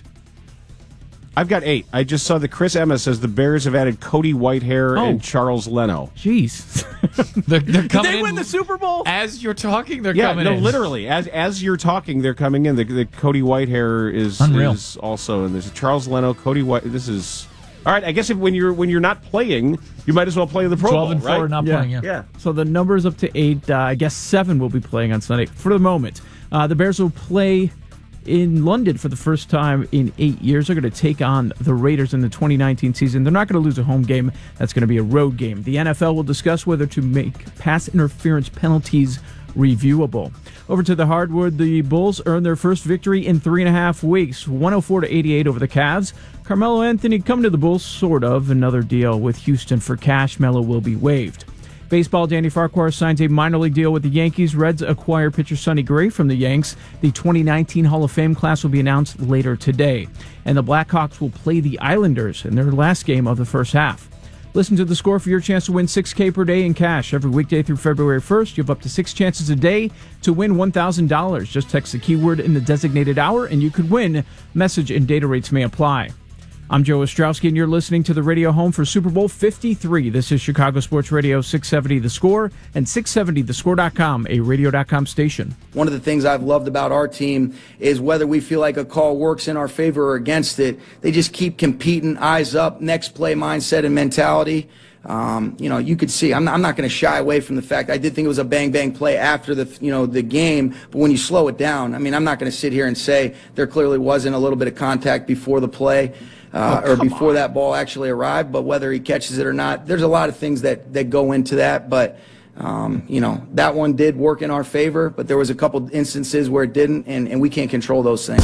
I've got eight. I just saw that Chris Emma says the Bears have added Cody Whitehair Oh. and Charles Leno. Jeez. They're, they're Did coming they in win the Super Bowl? as you're talking. They're Yeah, coming no, in. literally. As as you're talking, they're coming in. The, the Cody Whitehair is, Unreal. is also, and there's Charles Leno, Cody White. This is all right. I guess if when you're when you're not playing, you might as well play in the Pro Twelve Bowl, and four, right? not Yeah. playing. Yeah. Yeah. So the number's up to eight. Uh, I guess seven will be playing on Sunday for the moment. Uh, the Bears will play in London for the first time in eight years. They're going to take on the Raiders in the twenty nineteen season. They're not going to lose a home game. That's going to be a road game. The N F L will discuss whether to make pass interference penalties reviewable. Over to the hardwood, the Bulls earned their first victory in three and a half weeks, one oh four to eighty-eight over the Cavs. Carmelo Anthony coming to the Bulls, sort of. Another deal with Houston for cash. Melo will be waived. Baseball, Danny Farquhar signs a minor league deal with the Yankees. Reds acquire pitcher Sonny Gray from the Yanks. The twenty nineteen Hall of Fame class will be announced later today. And the Blackhawks will play the Islanders in their last game of the first half. Listen to The Score for your chance to win six K per day in cash. Every weekday through February first, you have up to six chances a day to win one thousand dollars. Just text the keyword in the designated hour and you could win. Message and data rates may apply. I'm Joe Ostrowski, and you're listening to the radio home for Super Bowl fifty-three. This is Chicago Sports Radio six seventy The Score and six seventy the score dot com, a radio dot com station. One of the things I've loved about our team is whether we feel like a call works in our favor or against it, they just keep competing, eyes up, next play mindset and mentality. Um, you know, you could see, I'm not, I'm not going to shy away from the fact I did think it was a bang-bang play after the, you know, the game, but when you slow it down, I mean, I'm not going to sit here and say there clearly wasn't a little bit of contact before the play. uh, Oh, or come before on. that ball actually arrived. But whether he catches it or not, there's a lot of things that, that go into that. But, um, you know, that one did work in our favor, but there was a couple instances where it didn't, and, and we can't control those things.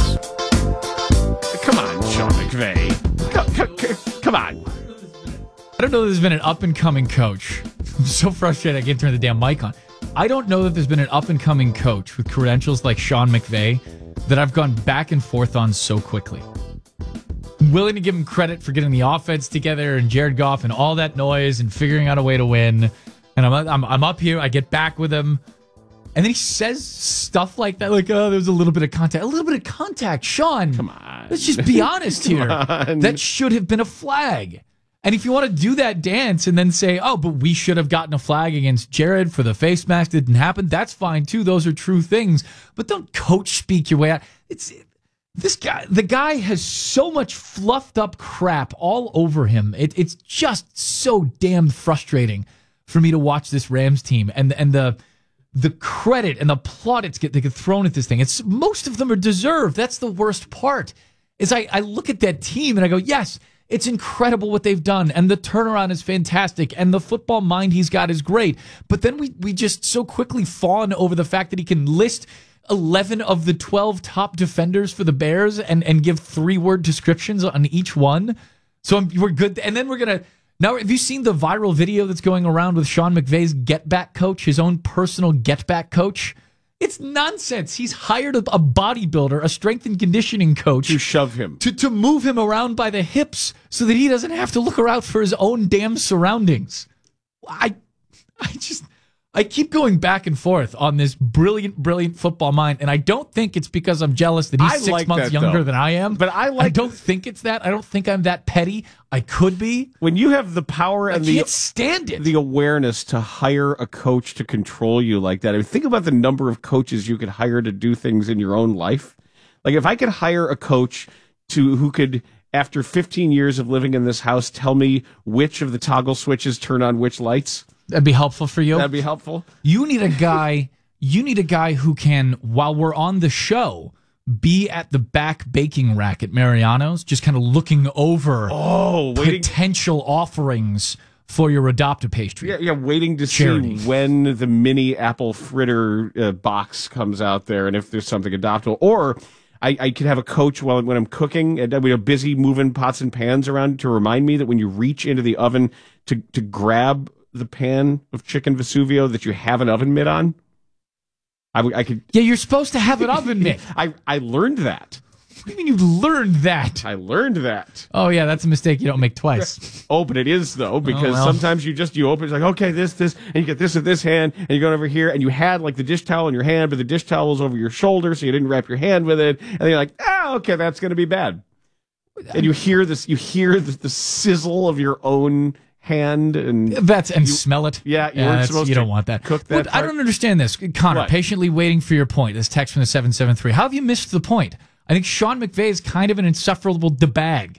Come on, Sean McVay. Come, come, come on. I don't know that there's been an up-and-coming coach. I'm so frustrated I can't turn the damn mic on. I don't know that there's been an up-and-coming coach with credentials like Sean McVay that I've gone back and forth on so quickly. I'm willing to give him credit for getting the offense together and Jared Goff and all that noise and figuring out a way to win. And I'm I'm, I'm up here. I get back with him. And then he says stuff like that, like, oh, there's a little bit of contact. A little bit of contact. Sean, come on. Let's just be honest here. on. That should have been a flag. And if you want to do that dance and then say, oh, but we should have gotten a flag against Jared for the face mask that didn't happen, that's fine too. Those are true things. But don't coach speak your way out. It's this guy. The guy has so much fluffed up crap all over him. It, it's just so damn frustrating for me to watch this Rams team and and the the credit and the plaudits get they get thrown at this thing. It's most of them are deserved. That's the worst part. Is I, I look at that team and I go, yes. It's incredible what they've done, and the turnaround is fantastic, and the football mind he's got is great. But then we we just so quickly fawn over the fact that he can list eleven of the twelve top defenders for the Bears and, and give three-word descriptions on each one. So I'm, we're good. And then we're going to... Now, have you seen the viral video that's going around with Sean McVay's get-back coach, his own personal get-back coach? It's nonsense. He's hired a, a bodybuilder, a strength and conditioning coach. To shove him. To, to move him around by the hips so that he doesn't have to look around for his own damn surroundings. I I just... I keep going back and forth on this brilliant, brilliant football mind, and I don't think it's because I'm jealous that he's I six like months that, younger though. than I am. But I like I don't think it's that. I don't think I'm that petty. I could be. When you have the power and I the can't stand it. the awareness to hire a coach to control you like that. I mean, think about the number of coaches you could hire to do things in your own life. Like if I could hire a coach to who could, after fifteen years of living in this house, tell me which of the toggle switches turn on which lights. That'd be helpful for you. That'd be helpful. You need a guy. You need a guy who can, while we're on the show, be at the back baking rack at Mariano's, just kind of looking over oh, waiting. potential offerings for your adopt a pastry. Yeah, yeah, waiting to Charity. see when the mini apple fritter uh, box comes out there, and if there's something adoptable. Or I, I could have a coach while when I'm cooking, and we're busy moving pots and pans around to remind me that when you reach into the oven to to grab the pan of chicken Vesuvio that you have an oven mitt on. I, w- I could. Yeah, you're supposed to have an oven mitt. I, I learned that. What do you mean you learned that? I learned that. Oh yeah, that's a mistake you don't make twice. Oh, but it is though, because Oh, well. sometimes you just you open it's like, okay, this, this, and you get this with this hand, and you go over here, and you had like the dish towel in your hand, but the dish towel was over your shoulder, so you didn't wrap your hand with it, and then you're like, ah, okay, that's gonna be bad. And you hear this, you hear the, the sizzle of your own hand, and that's and you, smell it. Yeah, you yeah, weren't that's- supposed you to don't want that. Cook that. But I don't understand this, Connor. What? Patiently waiting for your point. This text from the seven seven three. How have you missed the point? I think Sean McVay is kind of an insufferable debag.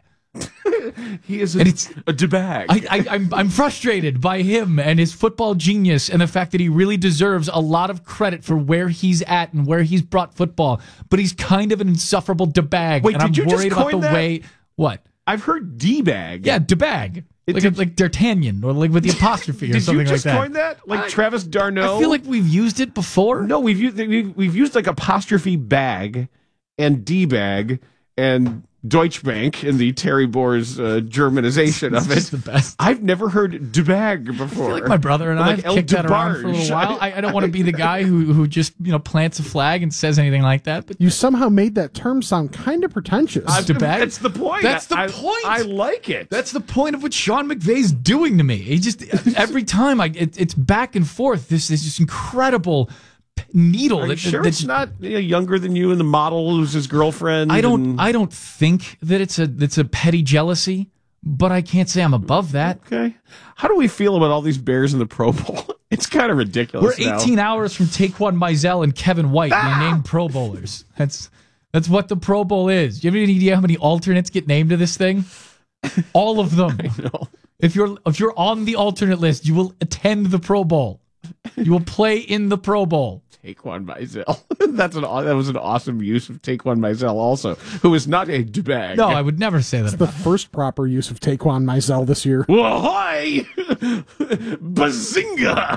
He is a, and it's, a debag. I, I, I'm, I'm frustrated by him and his football genius and the fact that he really deserves a lot of credit for where he's at and where he's brought football. But he's kind of an insufferable debag. Wait, and did I'm you just worried about coin the that? way. What? I've heard D-bag. Yeah, debag. It Like, did- like D'Artagnan or like with the apostrophe or Did something you just like that. coin that? Like I- Travis Darno? I feel like we've used it before. No, we've used we've, we've used like apostrophe bag and D-bag and Deutsche Bank in the Terry Boers uh, Germanization of it. It's the best. I've never heard debag before. I feel like my brother and Or I like have El kicked that around for a DeBarge. little while. I, I don't want to be the guy who who just you know plants a flag and says anything like that. But You somehow made that term sound kind of pretentious. I- debag? That's the point. That's the I- point. I like it. That's the point of what Sean McVay's doing to me. He just every time I it, it's back and forth. This is just incredible p- needle. Are you that, sure that- it's not you know, younger than you and the model who's his girlfriend? I don't. and- I don't think that it's a it's a petty jealousy, but I can't say I'm above that. Okay. How do we feel about all these Bears in the Pro Bowl? It's kind of ridiculous. We're now. eighteen hours from Taquan Mizell and Kevin White being named Pro Bowlers. That's that's what the Pro Bowl is. Do you have any idea how many alternates get named to this thing? All of them. I know. If you're if you're on the alternate list, you will attend the Pro Bowl. You will play in the Pro Bowl. Taquan Mizell. That's an that was an awesome use of Taquan Mizell also, who is not a bag. No, I would never say that. It's the first proper use of Taquan Mizell this year. Well, hi! Bazinga!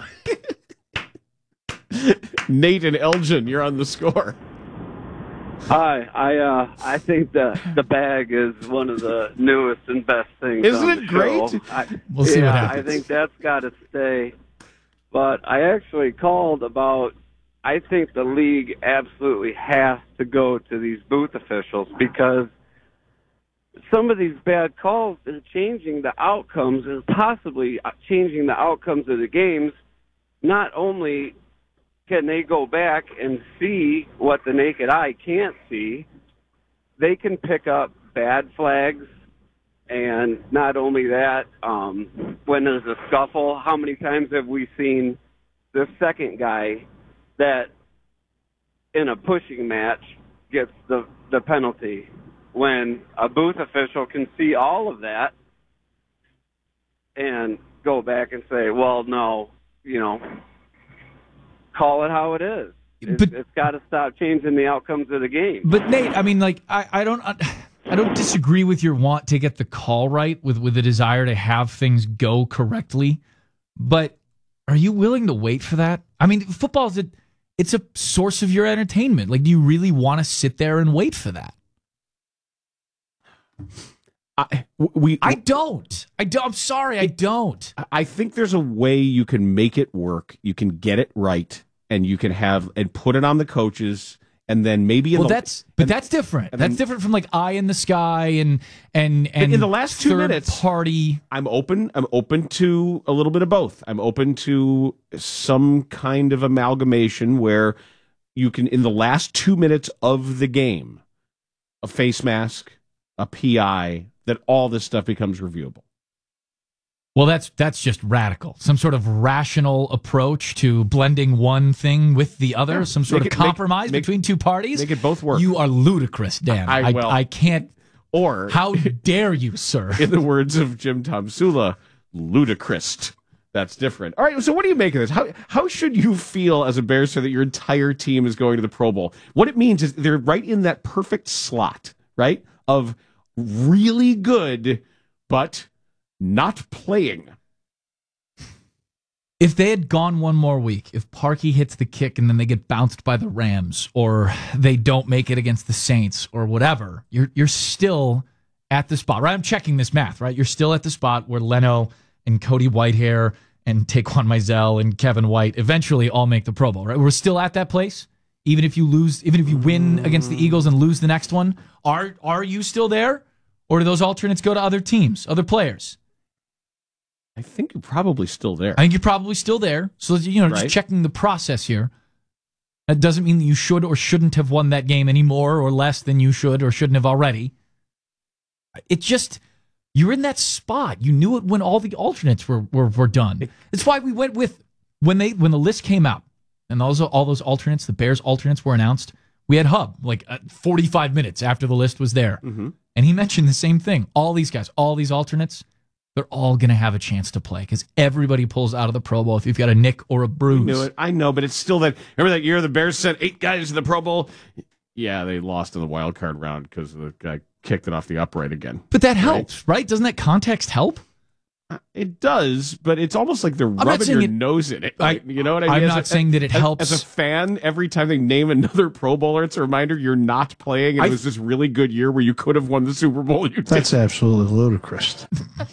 Nate and Elgin, you're on the score. Hi, I uh, I think the the bag is one of the newest and best things. Isn't on it the great? show. I, We'll see yeah, what happens. I think that's got to stay. But I actually called about. I think the league absolutely has to go to these booth officials because some of these bad calls are changing the outcomes and possibly changing the outcomes of the games. Not only can they go back and see what the naked eye can't see, they can pick up bad flags. And not only that, um, when there's a scuffle, how many times have we seen the second guy that in a pushing match gets the, the penalty when a booth official can see all of that and go back and say, well, no, you know, call it how it is. It's, But- it's got to stop changing the outcomes of the game. But Nate, I mean, like, I, I don't, I don't disagree with your want to get the call right, with with the desire to have things go correctly. But are you willing to wait for that? I mean, football's a, it's a source of your entertainment. Like, do you really want to sit there and wait for that? I we I don't. I don't. I'm sorry, I don't. I think there's a way you can make it work. You can get it right, and you can have and put it on the coaches, and then maybe in Well, the, that's but and- that's different. and That's then- different from like eye in the sky and and and in the last two third minutes party. I'm open. I'm open to a little bit of both. I'm open to some kind of amalgamation where you can, in the last two minutes of the game, a face mask, a P I, that all this stuff becomes reviewable. Well, that's that's just radical. Some sort of rational approach to blending one thing with the other. Yeah. Some sort Make of it- make- compromise make- between two parties. Make it both work. You are ludicrous, Dan. I- I, well- I can't. Or, How dare you, sir? in the words of Jim Tomsula, ludicrous. That's different. All right, so what do you make of this? How how should you feel as a Bears fan that your entire team is going to the Pro Bowl? What it means is they're right in that perfect slot, right, of really good, but not playing. If they had gone one more week, if Parkey hits the kick and then they get bounced by the Rams, or they don't make it against the Saints, or whatever, you're you're still at the spot, right? I'm checking this math, right? You're still at the spot where Leno and Cody Whitehair and Taquan Mizell and Kevin White eventually all make the Pro Bowl, right? We're still at that place, even if you lose, even if you win against the Eagles and lose the next one. Are are you still there, or do those alternates go to other teams, other players? I think you're probably still there. I think you're probably still there. So, you know, Right. just checking the process here. That doesn't mean that you should or shouldn't have won that game any more or less than you should or shouldn't have already. It just, you're in that spot. You knew it when all the alternates were were, were done. It's why we went with, when they when the list came out and those all those alternates, the Bears alternates were announced, we had Hub like uh, forty-five minutes after the list was there. Mm-hmm. And he mentioned the same thing. All these guys, all these alternates, they're all going to have a chance to play because everybody pulls out of the Pro Bowl if you've got a nick or a bruise. I knew it. I know, but it's still that. Remember that year the Bears sent eight guys to the Pro Bowl? Yeah, they lost in the wild card round because the guy kicked it off the upright again. But that helps, right? Doesn't that context help? It does, but it's almost like they're not rubbing saying your it- nose in it. I- Like, you know what I mean? I'm As not a- saying that it as- helps. As a fan, every time they name another Pro Bowler, it's a reminder you're not playing, and I- it was this really good year where you could have won the Super Bowl. You That's didn't. absolutely ludicrous.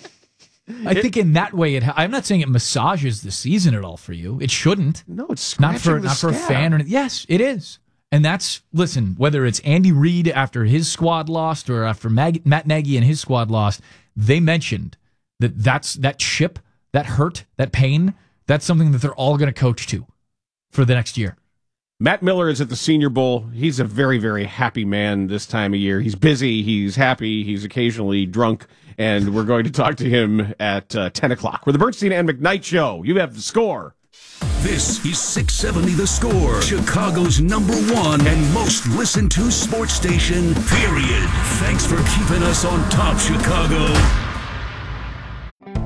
I think in that way, it. I'm not saying it massages the season at all for you. It shouldn't. No, it's not for scratching the not for a scab. fan. Or, yes, it is. And that's, listen, whether it's Andy Reid after his squad lost or after Mag, Matt Nagy and his squad lost, they mentioned that that's that chip, that hurt, that pain, that's something that they're all going to coach to for the next year. Matt Miller is at the Senior Bowl. He's a very, very happy man this time of year. He's busy. He's happy. He's occasionally drunk. And we're going to talk to him at uh, ten o'clock. We're the Bernstein and McKnight Show. You have the score. This is six seventy The Score, Chicago's number one and most listened to sports station, period. Thanks for keeping us on top, Chicago. The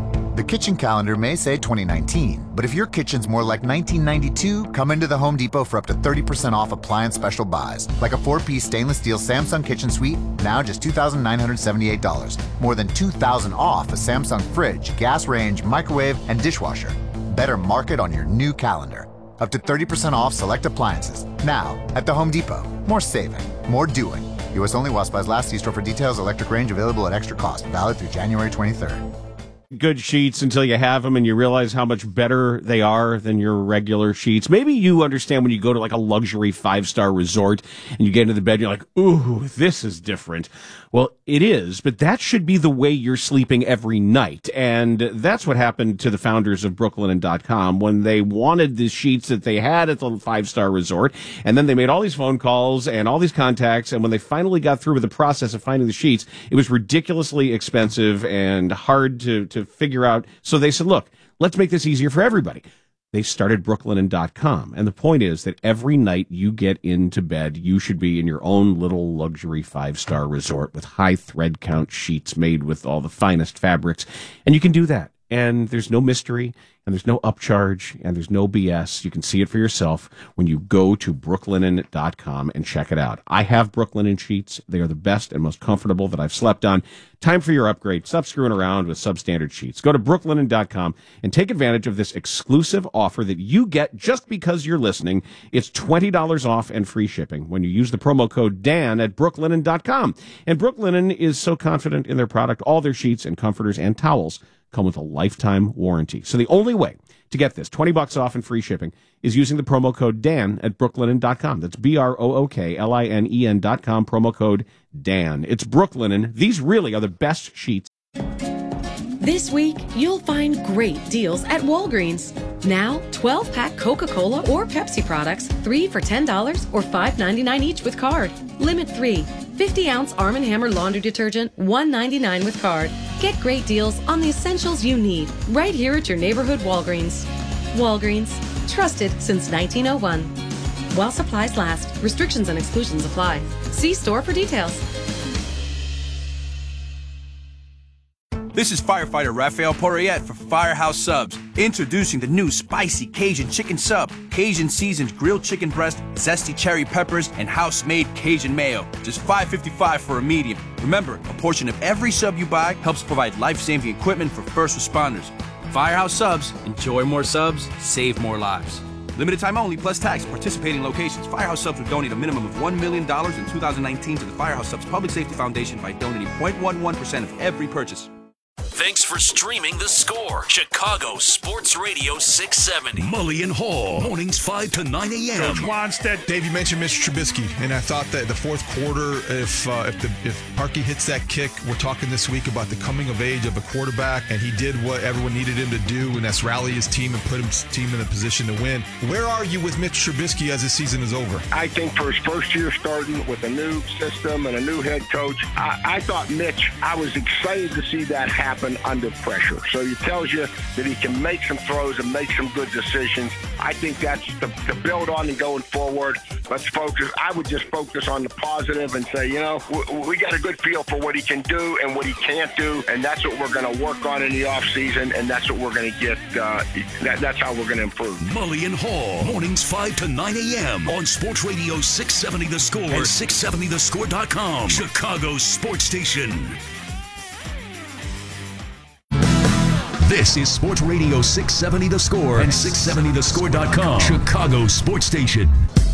kitchen calendar may say twenty nineteen, but if your kitchen's more like nineteen ninety-two, come into the Home Depot for up to thirty percent off appliance special buys, like a four-piece stainless steel Samsung kitchen suite, now just two thousand nine hundred seventy-eight dollars. More than two thousand dollars off a Samsung fridge, gas range, microwave, and dishwasher. Better mark it on your new calendar. Up to thirty percent off select appliances, now at the Home Depot. More saving, more doing. U S only while supplies last. See store for details. Electric range available at extra cost. Valid through January twenty-third. Good sheets until you have them and you realize how much better they are than your regular sheets. Maybe you understand when you go to like a luxury five-star resort and you get into the bed, you're like, ooh, this is different. Well, it is, but that should be the way you're sleeping every night. And that's what happened to the founders of Brooklinen dot com when they wanted the sheets that they had at the five-star resort. And then they made all these phone calls and all these contacts. And when they finally got through with the process of finding the sheets, it was ridiculously expensive and hard to, to figure out. So they said, look, let's make this easier for everybody. They started Brooklinen dot com. And the point is that every night you get into bed, you should be in your own little luxury five-star resort with high thread count sheets made with all the finest fabrics. And you can do that. And there's no mystery, and there's no upcharge, and there's no B S. You can see it for yourself when you go to Brooklinen dot com and check it out. I have Brooklinen sheets. They are the best and most comfortable that I've slept on. Time for your upgrade. Stop screwing around with substandard sheets. Go to Brooklinen dot com and take advantage of this exclusive offer that you get just because you're listening. It's twenty dollars off and free shipping when you use the promo code Dan at Brooklinen dot com. And Brooklinen is so confident in their product, all their sheets and comforters and towels come with a lifetime warranty. So the only way to get this, twenty bucks off and free shipping, is using the promo code Dan at Brooklinen dot com. That's B R O O K L I N E N dot com, promo code Dan. It's Brooklinen. These really are the best sheets. This week, you'll find great deals at Walgreens. Now, twelve-pack Coca-Cola or Pepsi products, three for ten dollars or five ninety-nine each with card. Limit three. fifty-ounce Arm and Hammer laundry detergent, one ninety-nine with card. Get great deals on the essentials you need right here at your neighborhood Walgreens. Walgreens, trusted since nineteen oh one. While supplies last, restrictions and exclusions apply. See store for details. This is firefighter Rafael Porriette for Firehouse Subs. Introducing the new spicy Cajun chicken sub. Cajun seasoned grilled chicken breast, zesty cherry peppers, and house-made Cajun mayo. Just five fifty-five for a medium. Remember, a portion of every sub you buy helps provide life-saving equipment for first responders. Firehouse Subs. Enjoy more subs, save more lives. Limited time only, plus tax. Participating locations. Firehouse Subs will donate a minimum of one million dollars in two thousand nineteen to the Firehouse Subs Public Safety Foundation by donating zero point one one percent of every purchase. Thanks for streaming The Score. Chicago Sports Radio six seventy. Mully and Hall. Mornings five to nine a.m. Coach Wannstedt. Dave, you mentioned Mister Trubisky, and I thought that the fourth quarter, if uh, if the, if Parkey hits that kick, we're talking this week about the coming of age of a quarterback, and he did what everyone needed him to do, and that's rally his team and put his team in a position to win. Where are you with Mitch Trubisky as the season is over? I think for his first year starting with a new system and a new head coach, I, I thought Mitch, I was excited to see that happen under pressure. So it tells you that he can make some throws and make some good decisions. I think that's to, to build on and going forward. Let's focus. I would just focus on the positive and say, you know, we, we got a good feel for what he can do and what he can't do, and that's what we're going to work on in the offseason, and that's what we're going to get. Uh, that, that's how we're going to improve. Mully and Hall, mornings five to nine a.m. on Sports Radio six seventy The Score and six seventy the score dot com, Chicago's sports station. This is Sports Radio six seventy The Score and six seventy the score dot com, Chicago's sports station.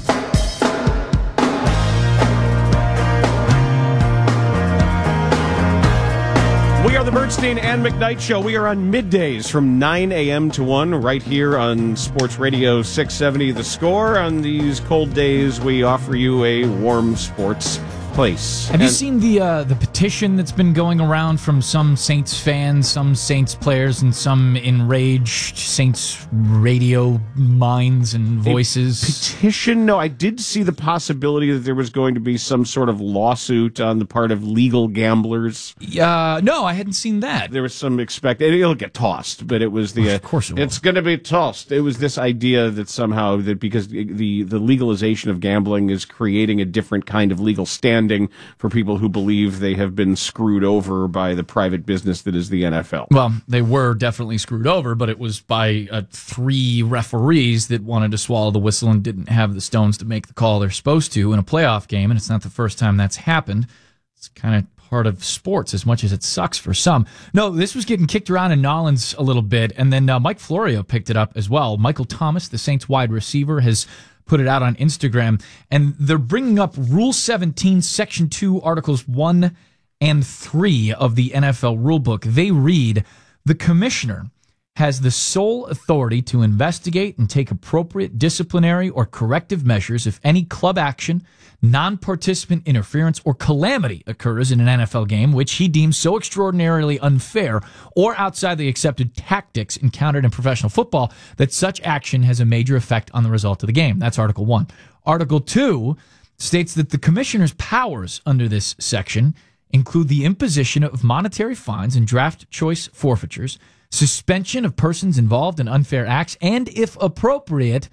We are the Bernstein and McKnight Show. We are on middays from nine a.m. to one right here on Sports Radio six seventy The Score. On these cold days, we offer you a warm sports place. Have and you seen the uh, the petition that's been going around from some Saints fans, some Saints players, and some enraged Saints radio minds and voices? A petition? No, I did see the possibility that there was going to be some sort of lawsuit on the part of legal gamblers. Uh, no, I hadn't seen that. There was some expect. It'll get tossed, but it was the. Uh, of course, it will. It's going to be tossed. It was this idea that somehow that because the the legalization of gambling is creating a different kind of legal standard spending for people who believe they have been screwed over by the private business that is the N F L. Well, they were definitely screwed over, but it was by uh, three referees that wanted to swallow the whistle and didn't have the stones to make the call they're supposed to in a playoff game, and it's not the first time that's happened. It's kind of part of sports, as much as it sucks for some. No, this was getting kicked around in Nolens a little bit, and then uh, Mike Florio picked it up as well. Michael Thomas, the Saints wide receiver, has put it out on Instagram, and they're bringing up Rule seventeen, Section two, Articles one and three of the N F L rulebook. They read, the commissioner has the sole authority to investigate and take appropriate disciplinary or corrective measures if any club action, non-participant interference, or calamity occurs in an N F L game which he deems so extraordinarily unfair or outside the accepted tactics encountered in professional football that such action has a major effect on the result of the game. That's Article one. Article two states that the commissioner's powers under this section include the imposition of monetary fines and draft choice forfeitures, suspension of persons involved in unfair acts, and, if appropriate,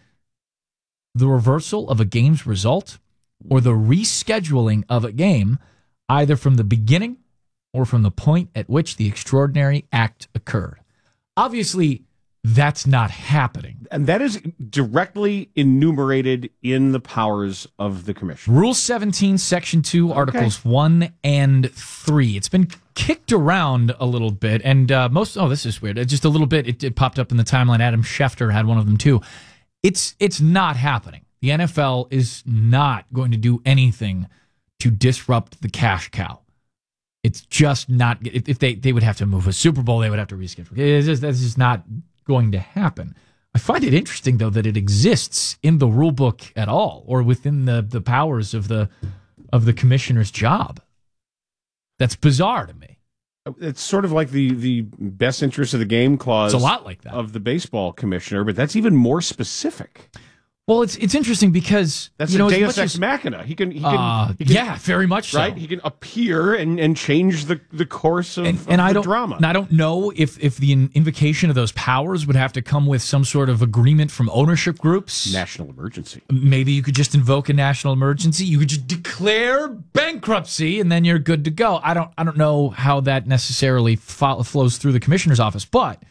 the reversal of a game's result or the rescheduling of a game, either from the beginning or from the point at which the extraordinary act occurred. Obviously, that's not happening. And that is directly enumerated in the powers of the commission. Rule seventeen, Section two, okay. Articles one and three. It's been kicked around a little bit, and uh, most, oh, this is weird. Just a little bit, it, it popped up in the timeline. Adam Schefter had one of them too. It's It's not happening. The N F L is not going to do anything to disrupt the cash cow. It's just not, if they, they would have to move a Super Bowl, they would have to reschedule. It's just, that's just not going to happen. I find it interesting, though, that it exists in the rule book at all, or within the, the powers of the of the commissioner's job. That's bizarre to me. It's sort of like the, the best interest of the game clause. It's a lot like that. Of the baseball commissioner, but that's even more specific. Well, it's it's interesting because that's you know, a Deus Ex as, Machina. He can, he can, uh, he can, yeah, very much so. Right? He can appear and, and change the, the course of, and, of and the I don't, drama. And I don't know if if the invocation of those powers would have to come with some sort of agreement from ownership groups. National emergency. Maybe you could just invoke a national emergency. You could just declare bankruptcy, and then you're good to go. I don't I don't know how that necessarily fo- flows through the commissioner's office, but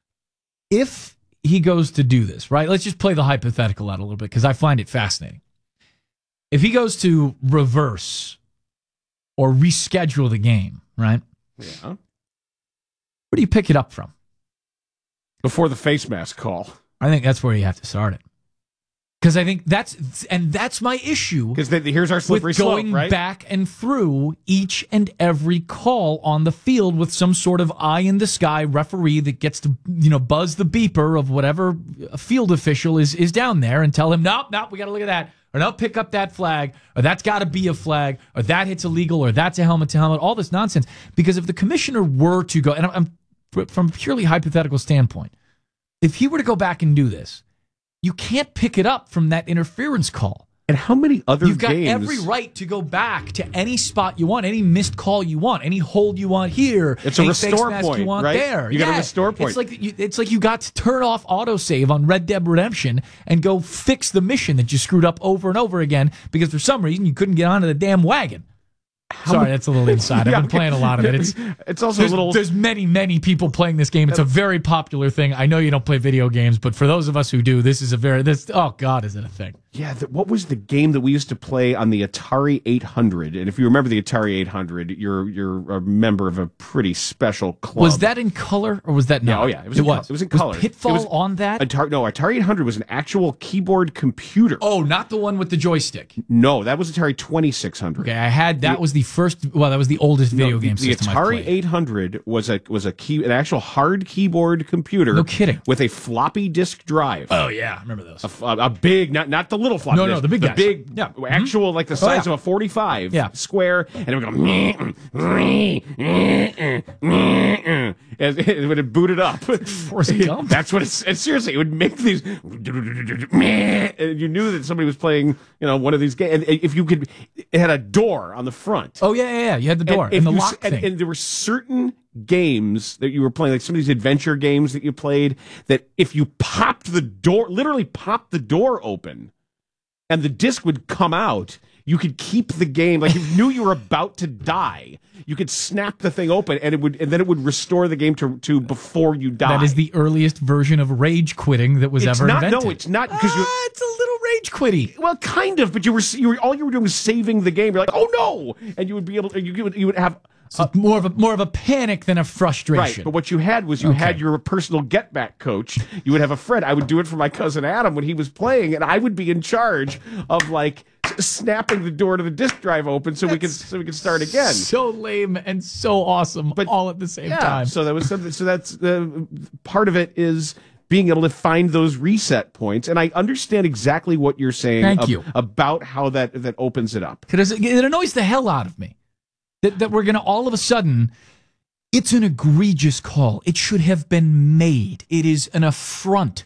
if he goes to do this, right? Let's just play the hypothetical out a little bit because I find it fascinating. If he goes to reverse or reschedule the game, right? Yeah. Where do you pick it up from? Before the face mask call. I think that's where you have to start it. Because I think that's, and that's my issue. Because here's our slippery with going slope, right? back and through each and every call on the field with some sort of eye in the sky referee that gets to, you know, buzz the beeper of whatever field official is is down there and tell him, nope, nope, we got to look at that, or no, pick up that flag, or that's got to be a flag, or that hit's illegal, or that's a helmet to helmet, all this nonsense. Because if the commissioner were to go, and I'm, I'm from a purely hypothetical standpoint, if he were to go back and do this, you can't pick it up from that interference call. And how many other You've got games... every right to go back to any spot you want, any missed call you want, any hold you want here. It's a any restore face mask point, you want right? there. You got yeah. a restore point. It's like you, it's like you got to turn off autosave on Red Dead Redemption and go fix the mission that you screwed up over and over again because for some reason you couldn't get onto the damn wagon. How Sorry, many, that's a little inside. yeah, I've been playing a lot of it. It's it's also there's, a little. There's many, many people playing this game. It's a very popular thing. I know you don't play video games, but for those of us who do, this is a very this. Oh God, is it a thing? Yeah. The, what was the game that we used to play on the Atari eight hundred? And if you remember the Atari eight hundred, you're you're a member of a pretty special club. Was that in color or was that not? Yeah, oh yeah, it was. It in was. It was in was color. Pitfall it was, on that? Atari, no, Atari eight hundred was an actual keyboard computer. Oh, not the one with the joystick. No, that was Atari twenty-six hundred. Okay, I had that. The, was the first. Well, that was the oldest video no, game the, system. The Atari eight hundred was a was a key an actual hard keyboard computer. No kidding. With a floppy disk drive. Oh yeah, I remember those. A, a, a big, not not the little floppy. No, disk, no, the big the guys. big, yeah. actual mm-hmm. like the size oh, yeah. of a forty-five. Yeah. Square, and it would go. As it would boot it up. Forrest Gump. That's what it's. And seriously, it would make these. And you knew that somebody was playing, you know, one of these games. And if you could, it had a door on the front. Oh yeah, yeah, yeah. You had the door and, and the you, lock and, thing. And there were certain games that you were playing, like some of these adventure games that you played, that if you popped the door, literally popped the door open, and the disc would come out. you could keep the game. Like, if you knew you were about to die, you could snap the thing open, and it would, and then it would restore the game to, to before you die. That is the earliest version of rage quitting that was it's ever not, invented. No, it's not, because you. Ah, it's a little rage quitty. Well, kind of, but you were, you were all you were doing was saving the game. You're like, oh no, and you would be able to. You would, you would have. So it's more of a more of a panic than a frustration. Right, but what you had was you Okay. had your personal get back coach. You would have a friend. I would do it for my cousin Adam when he was playing, and I would be in charge of like s- snapping the door to the disk drive open so we could so we could start again. So lame and so awesome, but all at the same yeah, time. So that was something. So that's uh, part of it is being able to find those reset points, and I understand exactly what you're saying. Thank ab- you. about how that that opens it up. Because it annoys the hell out of me that, that we're going to all of a sudden, it's an egregious call. It should have been made. It is an affront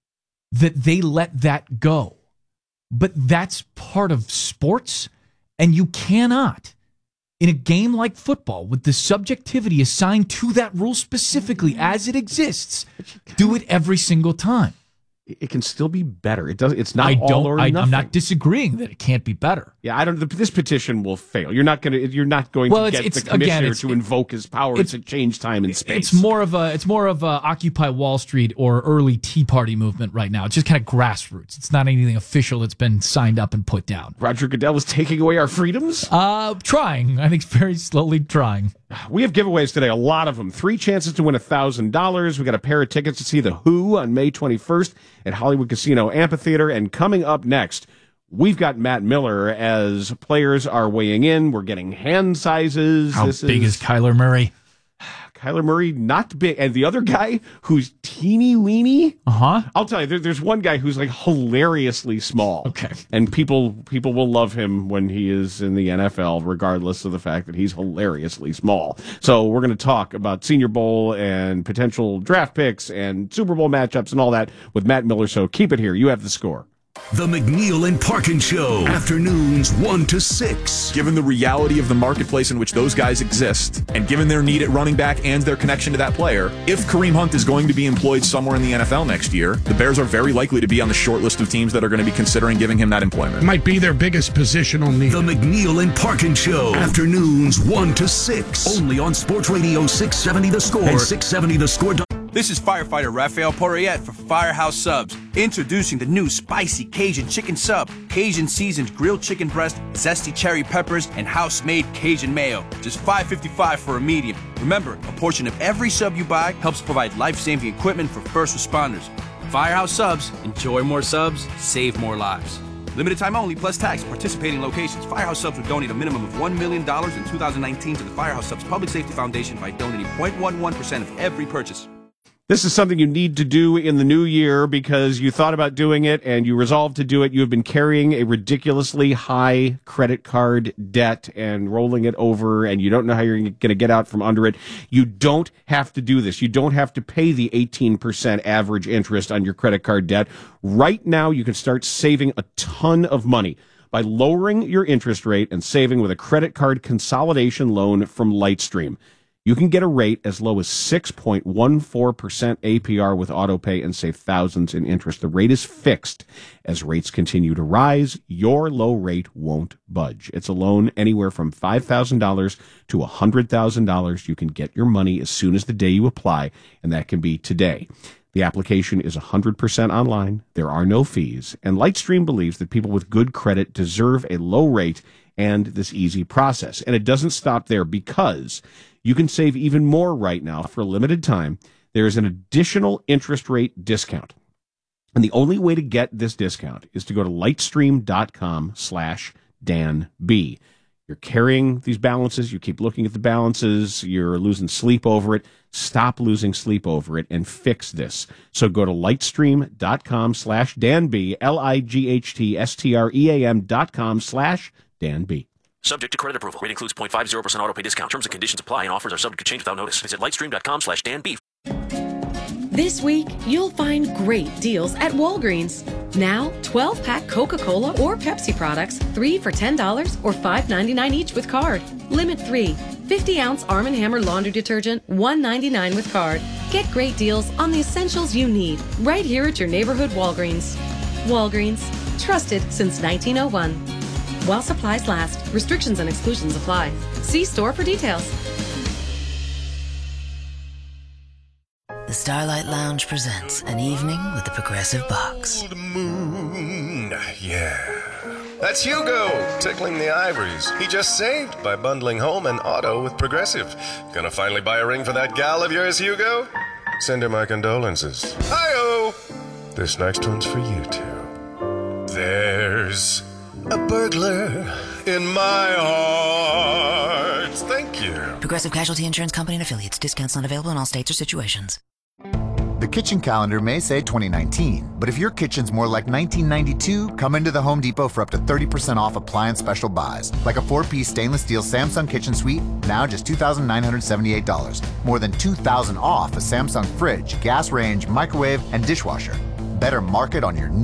that they let that go. But that's part of sports, and you cannot, in a game like football, with the subjectivity assigned to that rule specifically as it exists, do it every single time. It can still be better. It does. It's not I all don't. or I, nothing. I'm not disagreeing that it can't be better. Yeah, I don't. This petition will fail. You're not going to. You're not going Well, to it's- get it's- the commissioner again, it's- to invoke his powers it's- to change time and space. It's more of a. It's more of a Occupy Wall Street or early Tea Party movement right now. It's just kind of grassroots. It's not anything official that's been signed up and put down. Roger Goodell is taking away our freedoms. Uh, trying. I think very slowly trying. We have giveaways today, a lot of them. Three chances to win one thousand dollars. We got a pair of tickets to see The Who on May twenty-first at Hollywood Casino Amphitheater. And coming up next, we've got Matt Miller as players are weighing in. We're getting hand sizes. How This big is Kyler Murray? Kyler Murray, not big. And the other guy who's teeny weeny. Uh huh. I'll tell you, there, there's one guy who's like hilariously small. Okay. And people people will love him when he is in the N F L, regardless of the fact that he's hilariously small. So we're going to talk about Senior Bowl and potential draft picks and Super Bowl matchups and all that with Matt Miller. So keep it here. You have the score. The McNeil and Parkin Show, afternoons one to six. Given the reality of the marketplace in which those guys exist, and given their need at running back and their connection to that player, if Kareem Hunt is going to be employed somewhere in the N F L next year, the Bears are very likely to be on the short list of teams that are going to be considering giving him that employment. Might be their biggest positional need. The McNeil and Parkin Show, afternoons one to six. Only on Sports Radio six seventy The Score and six seventy the score dot com. This is firefighter Raphael Porriette for Firehouse Subs. Introducing the new spicy Cajun chicken sub. Cajun seasoned grilled chicken breast, zesty cherry peppers, and house-made Cajun mayo. Just five fifty-five for a medium. Remember, a portion of every sub you buy helps provide life-saving equipment for first responders. Firehouse Subs. Enjoy more subs, save more lives. Limited time only, plus tax. Participating locations. Firehouse Subs will donate a minimum of one million dollars in two thousand nineteen to the Firehouse Subs Public Safety Foundation by donating zero point one one percent of every purchase. This is something you need to do in the new year because you thought about doing it and you resolved to do it. You have been carrying a ridiculously high credit card debt and rolling it over, and you don't know how you're going to get out from under it. You don't have to do this. You don't have to pay the eighteen percent average interest on your credit card debt. Right now, you can start saving a ton of money by lowering your interest rate and saving with a credit card consolidation loan from Lightstream. You can get a rate as low as six point one four percent A P R with AutoPay and save thousands in interest. The rate is fixed. As rates continue to rise, your low rate won't budge. It's a loan anywhere from five thousand dollars to one hundred thousand dollars. You can get your money as soon as the day you apply, and that can be today. The application is one hundred percent online. There are no fees. And Lightstream believes that people with good credit deserve a low rate and this easy process. And it doesn't stop there because you can save even more right now for a limited time. There is an additional interest rate discount. And the only way to get this discount is to go to lightstream.com slash Dan B. You're carrying these balances. You keep looking at the balances. You're losing sleep over it. Stop losing sleep over it and fix this. So go to lightstream.com slash Dan B, L I G H T S T R E A M dot com slash Dan B. Subject to credit approval. Rate includes zero point five zero percent auto pay discount. Terms and conditions apply and offers are subject to change without notice. Visit lightstream.com slash Dan B. This week, you'll find great deals at Walgreens. Now, twelve-pack Coca-Cola or Pepsi products, three for ten dollars or five ninety-nine each with card. Limit three. fifty-ounce Arm and Hammer laundry detergent, one ninety-nine with card. Get great deals on the essentials you need right here at your neighborhood Walgreens. Walgreens, trusted since nineteen oh one. while supplies last. Restrictions and exclusions apply. See store for details. The Starlight Lounge presents An Evening with the Progressive Box. Old moon, yeah. That's Hugo, tickling the ivories. He just saved by bundling home and auto with Progressive. Gonna finally buy a ring for that gal of yours, Hugo? Send her my condolences. Hi-oh! This next one's for you two. There's a burglar in my heart. Thank you. Progressive Casualty Insurance Company and Affiliates. Discounts not available in all states or situations. The kitchen calendar may say twenty nineteen, but if your kitchen's more like nineteen ninety-two, come into the Home Depot for up to thirty percent off appliance special buys, like a four-piece stainless steel Samsung kitchen suite, now just two thousand nine hundred seventy-eight dollars. More than two thousand dollars off a Samsung fridge, gas range, microwave, and dishwasher. Better mark it on your